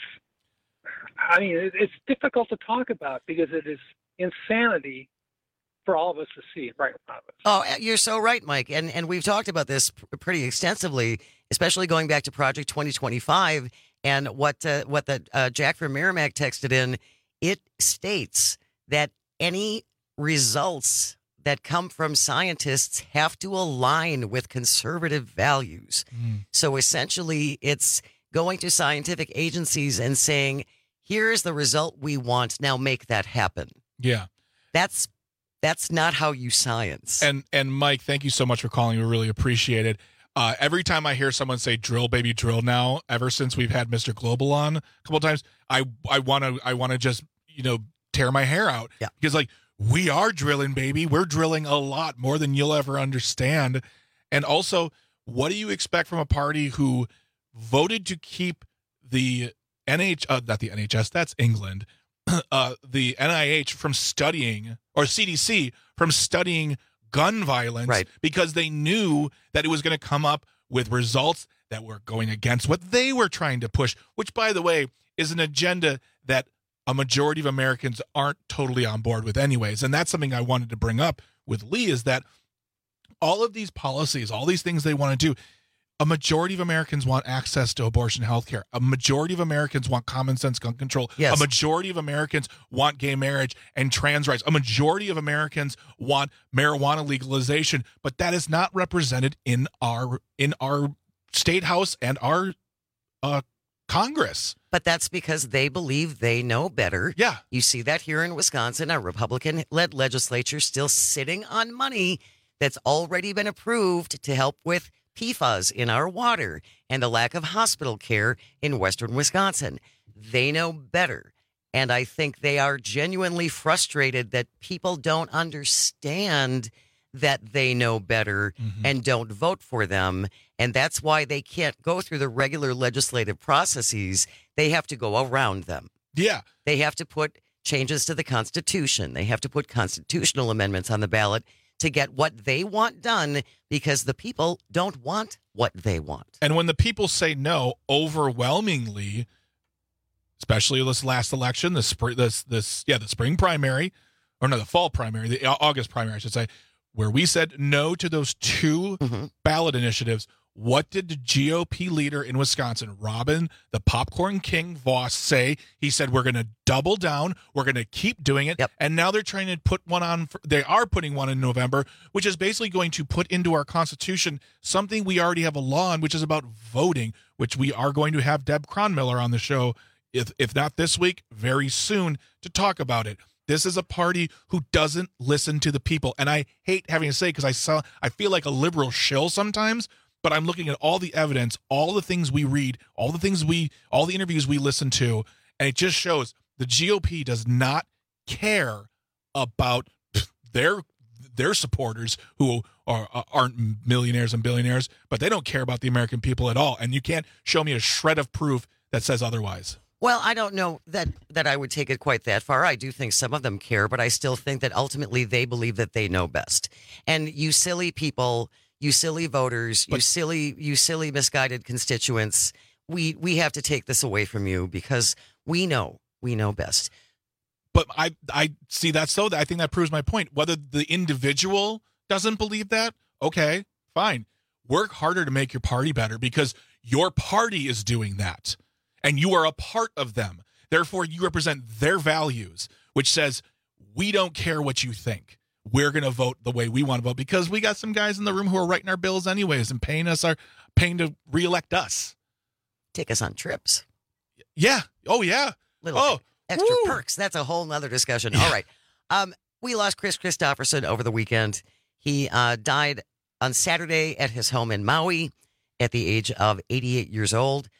I mean, it, it's difficult to talk about because it is insanity for all of us to see right in front of us. Oh, you're so right, Mike. And and we've talked about this pretty extensively, especially going back to Project twenty twenty-five and what uh, what the uh, Jack from Merrimack texted in. It states that any results that come from scientists have to align with conservative values. Mm. So essentially, it's going to scientific agencies and saying, here's the result we want. Now make that happen. Yeah. That's That's not how you science. And and Mike, thank you so much for calling. We really appreciate it. Uh, every time I hear someone say "drill, baby, drill" now, ever since we've had Mister Global on a couple of times, I I want to I want to just you know tear my hair out. Yeah. Because like we are drilling, baby. We're drilling a lot more than you'll ever understand. And also, what do you expect from a party who voted to keep the N H uh, not the N H S, that's England. Uh, the N I H from studying, or C D C from studying gun violence, right, because they knew that it was going to come up with results that were going against what they were trying to push, which, by the way, is an agenda that a majority of Americans aren't totally on board with anyways. And that's something I wanted to bring up with Lee, is that all of these policies, all these things they want to do, a majority of Americans want access to abortion health care. A majority of Americans want common sense gun control. Yes. A majority of Americans want gay marriage and trans rights. A majority of Americans want marijuana legalization, but that is not represented in our in our state house and our uh, Congress. But that's because they believe they know better. Yeah. You see that here in Wisconsin, a Republican-led legislature still sitting on money that's already been approved to help with P FAS in our water and the lack of hospital care in western Wisconsin. They know better. And I think they are genuinely frustrated that people don't understand that they know better mm-hmm. and don't vote for them. And that's why they can't go through the regular legislative processes. They have to go around them. Yeah. They have to put changes to the Constitution. They have to put constitutional amendments on the ballot to get what they want done, because the people don't want what they want. And when the people say no, overwhelmingly, especially this last election, the spring, this this yeah, the spring primary, or no, the fall primary, the August primary, I should say, where we said no to those two mm-hmm. ballot initiatives. What did the G O P leader in Wisconsin, Robin, the Popcorn King Voss, say? He said, we're going to double down. We're going to keep doing it. Yep. And now they're trying to put one on. For, they are putting one in November, which is basically going to put into our Constitution something we already have a law on, which is about voting, which we are going to have Deb Cronmiller on the show, if, if not this week, very soon, to talk about it. This is a party who doesn't listen to the people. And I hate having to say, because I saw, I feel like a liberal shill sometimes, but I'm looking at all the evidence, all the things we read, all the things we, all the interviews we listen to, and it just shows the G O P does not care about their their supporters who are aren't millionaires and billionaires, but they don't care about the American people at all. And you can't show me a shred of proof that says otherwise. Well, I don't know that, that I would take it quite that far. I do think some of them care, but I still think that ultimately they believe that they know best. And you silly people, you silly voters, but, you silly, you silly misguided constituents, we we have to take this away from you because we know, we know best. But I I see that, so I think that proves my point. Whether the individual doesn't believe that, okay, fine. Work harder to make your party better, because your party is doing that. And you are a part of them. Therefore, you represent their values, which says, we don't care what you think. We're going to vote the way we want to vote, because we got some guys in the room who are writing our bills anyways and paying us our paying to reelect us. Take us on trips. Yeah. Oh, yeah. Little oh, extra woo. perks. That's a whole nother discussion. Yeah. All right. Um, we lost Chris Christopherson over the weekend. He uh, died on Saturday at his home in Maui at the age of eighty-eight years old.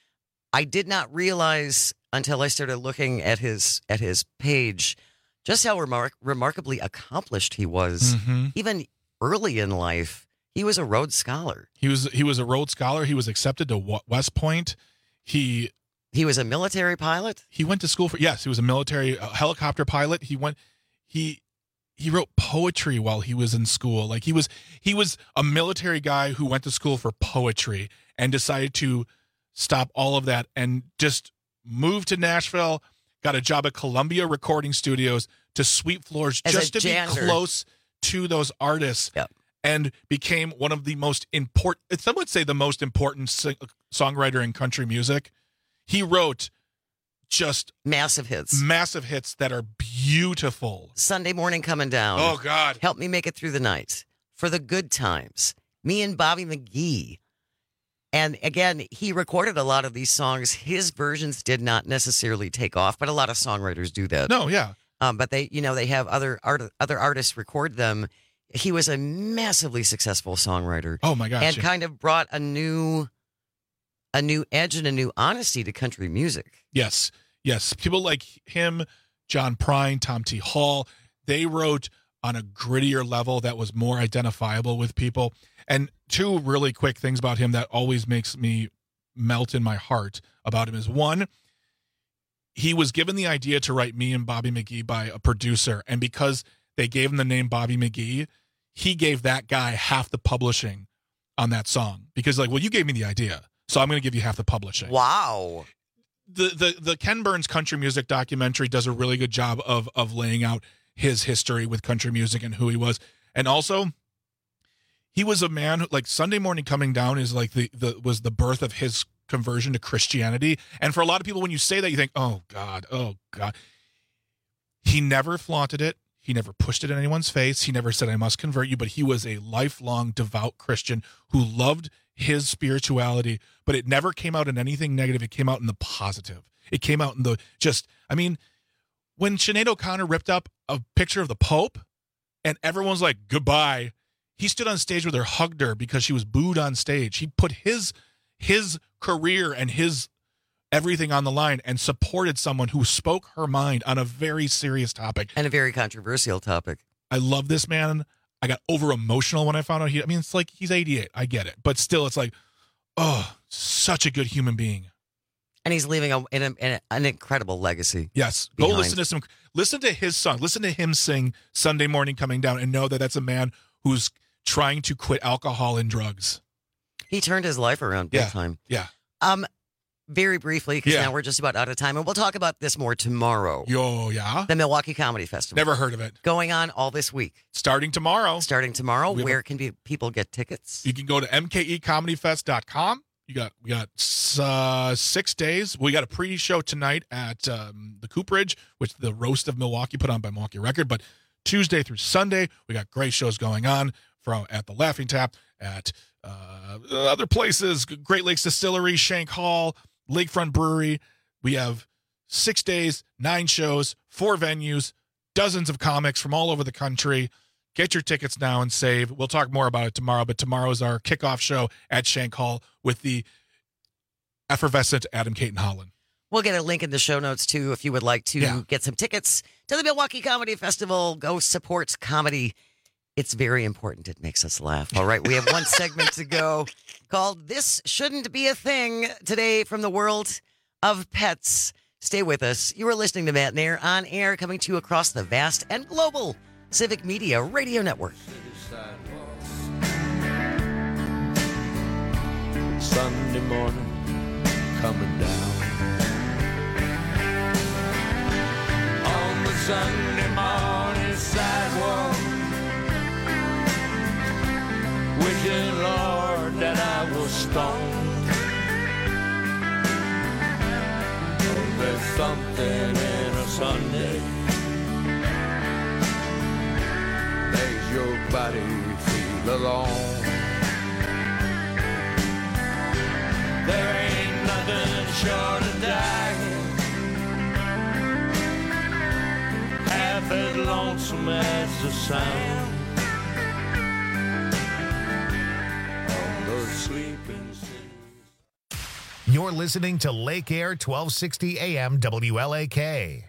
I did not realize until I started looking at his at his page just how remar- remarkably accomplished he was. Mm-hmm. Even early in life, he was a Rhodes Scholar. He was he was a Rhodes Scholar. He was accepted to West Point. He he was a military pilot. He went to school for yes. He was a military uh, helicopter pilot. He went he he wrote poetry while he was in school. Like he was he was a military guy who went to school for poetry and decided to stop all of that and just move to Nashville. Got a job at Columbia Recording Studios to sweep floors As just a to janitor. be close to those artists. Yep. And became one of the most important, some would say the most important sing- songwriter in country music. He wrote just massive hits, massive hits that are beautiful. Sunday Morning Coming Down. Oh, God. Help Me Make It Through the Night. For the Good Times. Me and Bobby McGee. And again, he recorded a lot of these songs. His versions did not necessarily take off, but a lot of songwriters do that. No, yeah. Um, but they, you know, they have other art, other artists record them. He was a massively successful songwriter. Oh my gosh! And yeah. kind of brought a new, a new edge and a new honesty to country music. Yes, yes. People like him, John Prine, Tom T. Hall, they wrote on a grittier level that was more identifiable with people. And two really quick things about him that always makes me melt in my heart about him is one, he was given the idea to write Me and Bobby McGee by a producer, and because they gave him the name Bobby McGee, he gave that guy half the publishing on that song because, like, well, you gave me the idea, so I'm going to give you half the publishing. Wow. The, the the Ken Burns country music documentary does a really good job of of laying out his history with country music and who he was. And also, he was a man who, like, Sunday Morning Coming Down is like the, the was the birth of his conversion to Christianity. And for a lot of people, when you say that, you think, oh, God, oh, God. He never flaunted it. He never pushed it in anyone's face. He never said, I must convert you. But he was a lifelong devout Christian who loved his spirituality, but it never came out in anything negative. It came out in the positive. It came out in the just, I mean, when Sinead O'Connor ripped up a picture of the Pope and everyone was like, goodbye, he stood on stage with her, hugged her because she was booed on stage. He put his his career and his everything on the line and supported someone who spoke her mind on a very serious topic. And a very controversial topic. I love this man. I got over emotional when I found out he, I mean, it's like he's eighty-eight. I get it. But still, it's like, oh, such a good human being. And he's leaving a, an, an, an incredible legacy. Yes. behind. Go listen to some, listen to his song. Listen to him sing Sunday Morning Coming Down and know that that's a man who's trying to quit alcohol and drugs. He turned his life around big Yeah. time. Yeah. Um, very briefly, because Yeah. now we're just about out of time, and we'll talk about this more tomorrow. Yo, yeah. The Milwaukee Comedy Festival. Never heard of it. Going on all this week. Starting tomorrow. Starting tomorrow. We have Where a- can be, people get tickets? You can go to m k e comedy fest dot com. You got we got uh, six days. We got a pre-show tonight at um, the Cooperage, which the Roast of Milwaukee put on by Milwaukee Record. But Tuesday through Sunday, we got great shows going on from at the Laughing Tap, at uh, other places, Great Lakes Distillery, Shank Hall, Lakefront Brewery. We have six days, nine shows, four venues, dozens of comics from all over the country. Get your tickets now and save. We'll talk more about it tomorrow, but tomorrow is our kickoff show at Shank Hall with the effervescent Adam Caton Holland. We'll get a link in the show notes, too, if you would like to Yeah. get some tickets to the Milwaukee Comedy Festival. Go support comedy. It's very important. It makes us laugh. All right, we have one segment to go called This Shouldn't Be a Thing today from the world of pets. Stay with us. You are listening to Matt Nair on air, coming to you across the vast and global Civic Media Radio Network. Sunday morning coming down. On the Sunday morning sidewalk, wishing, Lord, that I was stoned. Oh, there's something in a Sunday makes your body feel alone. There ain't nothing short of dying, half as lonesome as the sound of the sleeping city. You're listening to Lake Air twelve sixty A M W L A K.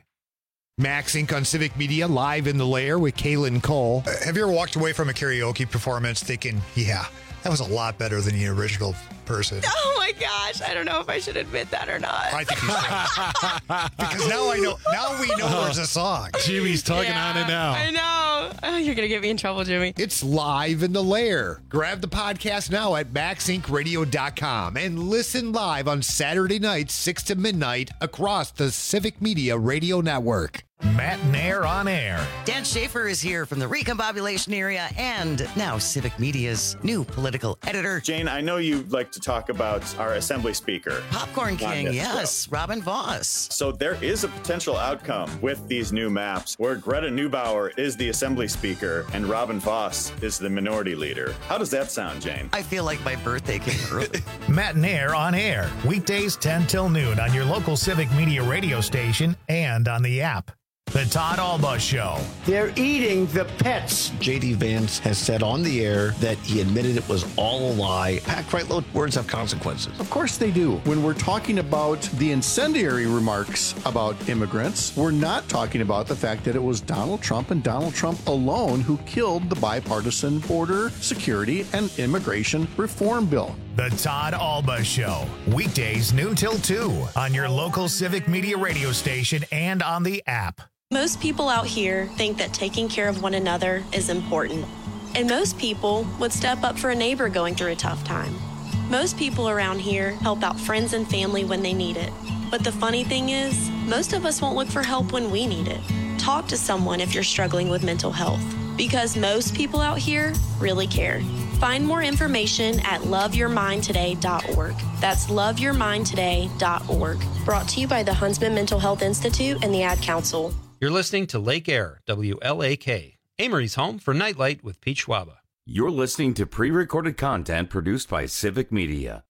Max Incorporated on Civic Media, live in the lair with Kaylin Cole. Uh, have you ever walked away from a karaoke performance thinking, yeah, that was a lot better than the original person? Oh my gosh, I don't know if I should admit that or not. I think you should. Because now I know. Now we know there's a song. Jimmy's talking Yeah, on it now. I know. Oh, you're going to get me in trouble, Jimmy. It's live in the lair. Grab the podcast now at max inc radio dot com and listen live on Saturday nights, six to midnight, across the Civic Media Radio Network. Matt Nair on air. Dan Schaefer is here from the Recombobulation area and now Civic Media's new political editor. Jane, I know you like to talk about our Assembly Speaker. Popcorn King, Not yes, Robin Voss. So there is a potential outcome with these new maps where Greta Neubauer is the Assembly Speaker and Robin Voss is the Minority Leader. How does that sound, Jane? I feel like my birthday came early. Matt Nair on air. Weekdays ten till noon on your local Civic Media radio station and on the app. The Todd Alba Show. They're eating the pets. J D. Vance has said on the air that he admitted it was all a lie. Pat Kreitlow, words have consequences. Of course they do. When we're talking about the incendiary remarks about immigrants, we're not talking about the fact that it was Donald Trump and Donald Trump alone who killed the bipartisan border security and immigration reform bill. The Todd Alba Show. Weekdays noon till two on your local Civic Media radio station and on the app. Most people out here think that taking care of one another is important. And most people would step up for a neighbor going through a tough time. Most people around here help out friends and family when they need it. But the funny thing is, most of us won't look for help when we need it. Talk to someone if you're struggling with mental health, because most people out here really care. Find more information at love your mind today dot org. That's love your mind today dot org. Brought to you by the Huntsman Mental Health Institute and the Ad Council. You're listening to Lake Air, W L A K, Amory's home for Nightlight with Pete Schwaba. You're listening to pre-recorded content produced by Civic Media.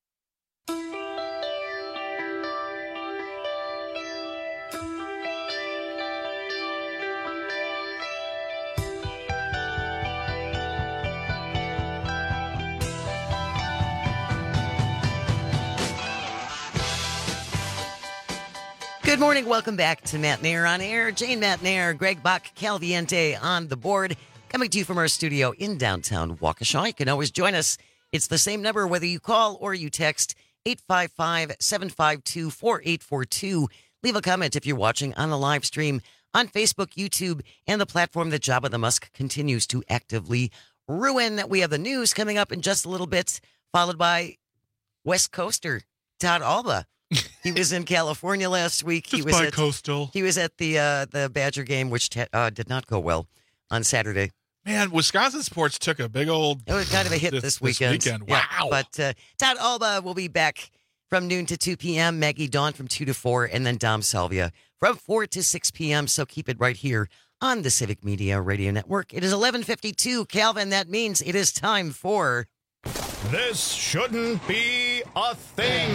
Good morning. Welcome back to Matt Nair on air. Jane Matt Nair, Greg Bach, Calviente on the board. Coming to you from our studio in downtown Waukesha. You can always join us. It's the same number whether you call or you text eight five five, seven five two, four eight four two. Leave a comment if you're watching on the live stream on Facebook, YouTube, and the platform that Jabba the Musk continues to actively ruin. We have the news coming up in just a little bit, followed by West Coaster Todd Alba. He was in California last week. Just he was by at, coastal. He was at the uh, the Badger game, which te- uh, did not go well on Saturday. Man, Wisconsin sports took a big old. It was kind of a hit this, this weekend. This weekend. Yeah, Wow. but uh, Todd Alba will be back from noon to two p.m. Maggie Dawn from two to four, and then Dom Salvia from four to six p.m. So keep it right here on the Civic Media Radio Network. It is eleven fifty-two, Calvin. That means it is time for. This shouldn't be a thing.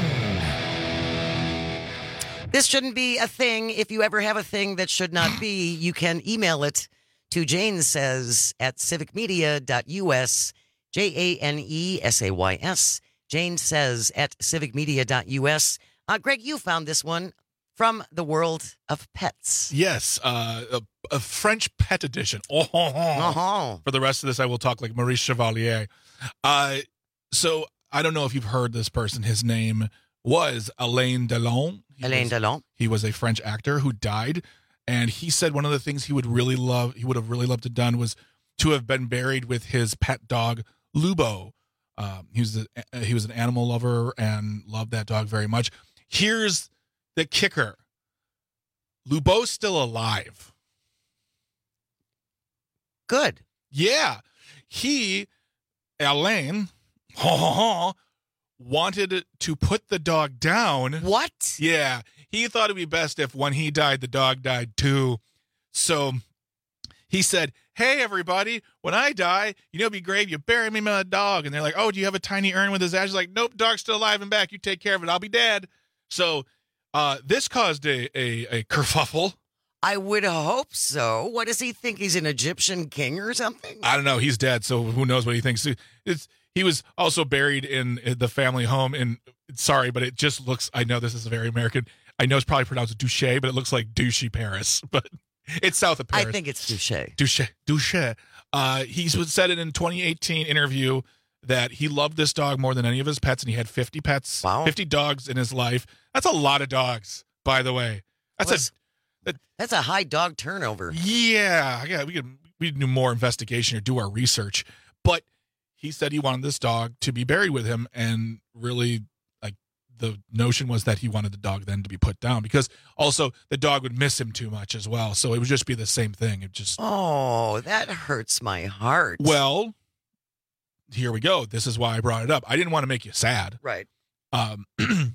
This shouldn't be a thing. If you ever have a thing that should not be, you can email it to Jane Says at civic media dot u s, J A N E S A Y S, Jane Says at civic media dot u s. Uh, Greg, you found this one from the world of pets. Yes, uh, a, a French pet edition. Oh, uh-huh. For the rest of this, I will talk like Maurice Chevalier. Uh, so I don't know if you've heard this person. His name was Alain Delon. He Alain was, Delon. He was a French actor who died, and he said one of the things he would really love, he would have really loved to done was to have been buried with his pet dog Lubo. Um, he was a, he was an animal lover and loved that dog very much. Here's the kicker: Lubo's still alive. Good. Yeah, he Alain wanted to put the dog down. What? Yeah. He thought it'd be best if when he died, the dog died too. So he said, hey, everybody, when I die, you know, it'd be great. You bury me with a dog. And they're like, oh, do you have a tiny urn with his ashes? Like, nope, dog's still alive and back. You take care of it. I'll be dead. So uh, this caused a, a, a kerfuffle. I would hope so. What does he think? He's an Egyptian king or something? I don't know. He's dead. So who knows what he thinks. It's, He was also buried in the family home in, sorry, but it just looks, I know this is very American. I know it's probably pronounced Douche, but it looks like Douchy Paris. But it's south of Paris. I think it's Douche. Douche. Douche. Uh, he said it in twenty eighteen interview that he loved this dog more than any of his pets, and he had fifty pets, wow. fifty dogs in his life. That's a lot of dogs, by the way. That's What's, a, a that's a high dog turnover. Yeah, yeah. We could we could do more investigation or do our research, but he said he wanted this dog to be buried with him, and really, like, the notion was that he wanted the dog then to be put down because also the dog would miss him too much as well. So it would just be the same thing. It just oh, that hurts my heart. Well, here we go. This is why I brought it up. I didn't want to make you sad. Right. Um,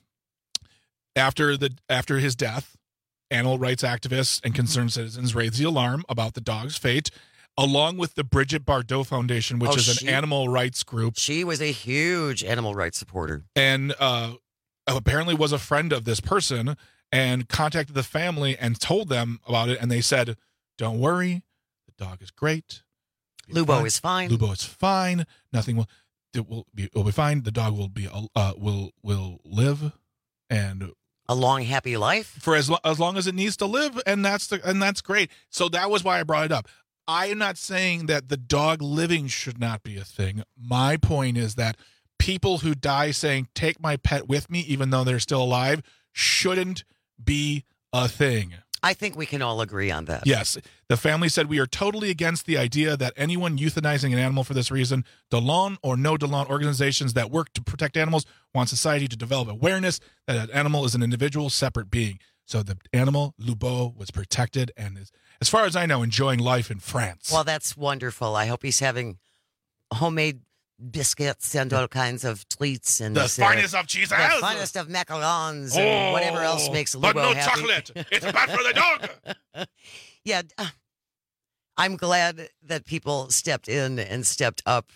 after the after his death, animal rights activists and concerned citizens raised the alarm about the dog's fate, along with the Bridget Bardot Foundation, which oh, is she, an animal rights group. She was a huge animal rights supporter. And uh, apparently was a friend of this person and contacted the family and told them about it. And they said, don't worry, the dog is great. Lubo fine. is fine. Lubo is fine. Nothing will, it will be, it will be fine. The dog will be, uh, will, will live and a long, happy life for as, lo- as long as it needs to live. And that's the, and that's great. So that was why I brought it up. I am not saying that the dog living should not be a thing. My point is that people who die saying, take my pet with me, even though they're still alive, shouldn't be a thing. I think we can all agree on that. Yes. The family said, we are totally against the idea that anyone euthanizing an animal for this reason. DeLon or no DeLon organizations that work to protect animals want society to develop awareness that an animal is an individual, separate being. So the animal, Lubo, was protected and is, as far as I know, enjoying life in France. Well, that's wonderful. I hope he's having homemade biscuits and all kinds of treats. And the finest of cheeses. The finest of macarons oh, and whatever else makes Lubo but no happy. chocolate. It's bad for the dog. Yeah. Uh, I'm glad that people stepped in and stepped up.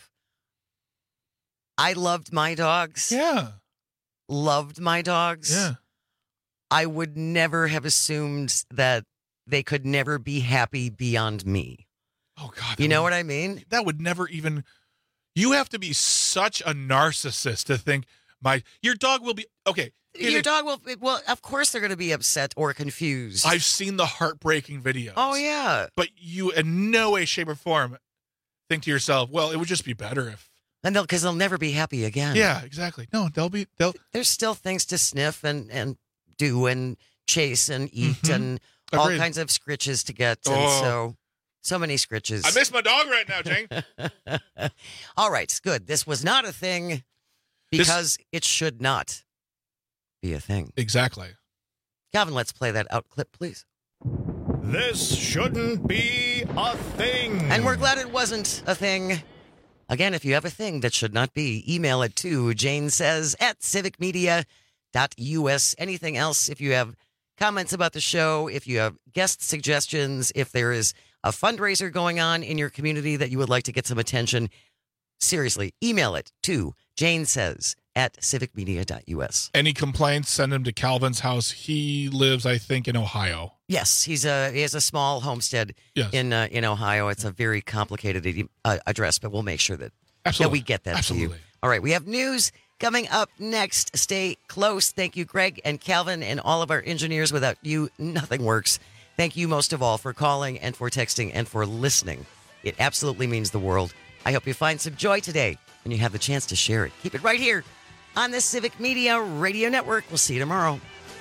I loved my dogs. Yeah. Loved my dogs. Yeah. I would never have assumed that they could never be happy beyond me. Oh, God. You know would, what I mean? That would never even... You have to be such a narcissist to think my your dog will be... Okay. Your dog will... Well, of course they're going to be upset or confused. I've seen the heartbreaking videos. Oh, yeah. But you, in no way, shape, or form, think to yourself, well, it would just be better if... And they'll... Because they'll never be happy again. Yeah, exactly. No, they'll be... They'll. There's still things to sniff and... and do and chase and eat mm-hmm. and Agreed. all kinds of scritches to get. And oh. so, so many scritches. I miss my dog right now, Jane. All right, good. This was not a thing because this... it should not be a thing. Exactly. Calvin, let's play that out clip, please. This shouldn't be a thing. And we're glad it wasn't a thing. Again, if you have a thing that should not be, email it to Jane Says at Civic Media. .us. Anything else, if you have comments about the show, if you have guest suggestions, if there is a fundraiser going on in your community that you would like to get some attention, seriously, email it to Jane Says at civic media dot u s. Any complaints, send them to Calvin's house. He lives, I think, in Ohio. Yes, he's a he has a small homestead yes. in uh, in Ohio. It's a very complicated uh, address, but we'll make sure that, that we get that Absolutely. to you. All right, we have news coming up next. Stay close. Thank you, Greg and Calvin and all of our engineers. Without you, nothing works. Thank you most of all for calling and for texting and for listening. It absolutely means the world. I hope you find some joy today and you have the chance to share it. Keep it right here on the Civic Media Radio Network. We'll see you tomorrow.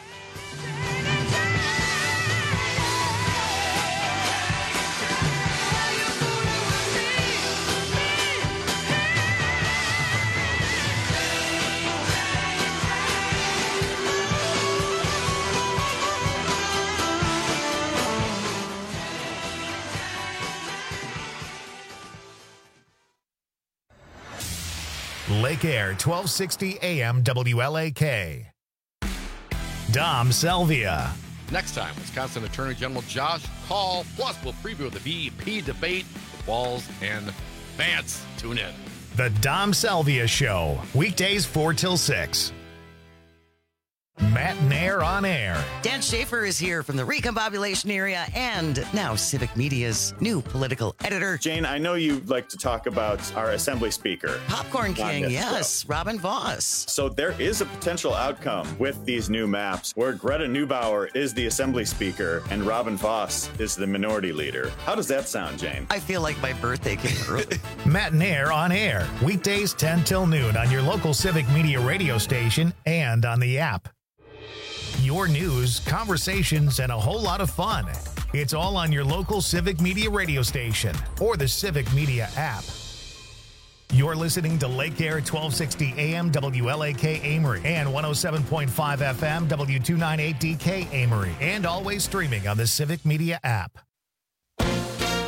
Lake Air, twelve sixty A M W L A K. Dom Salvia. Next time, Wisconsin Attorney General Josh Kaul. Plus, we'll preview the V P debate with Walz and Vance. Tune in. The Dom Salvia Show. Weekdays four till six. Matt Nair on Air. Dan Schaefer is here from the Recombobulation area and now Civic Media's new political editor. Jane, I know you like to talk about our Assembly Speaker. Popcorn King, yes, Robin Voss. So there is a potential outcome with these new maps where Greta Neubauer is the Assembly Speaker and Robin Voss is the Minority Leader. How does that sound, Jane? I feel like my birthday came early. Matt Nair on Air, weekdays ten till noon on your local Civic Media radio station and on the app. Your news, conversations, and a whole lot of fun. It's all on your local Civic Media radio station or the Civic Media app. You're listening to Lake Air twelve sixty A M W L A K Amory and one oh seven point five F M W two ninety-eight D K Amory, and always streaming on the Civic Media app.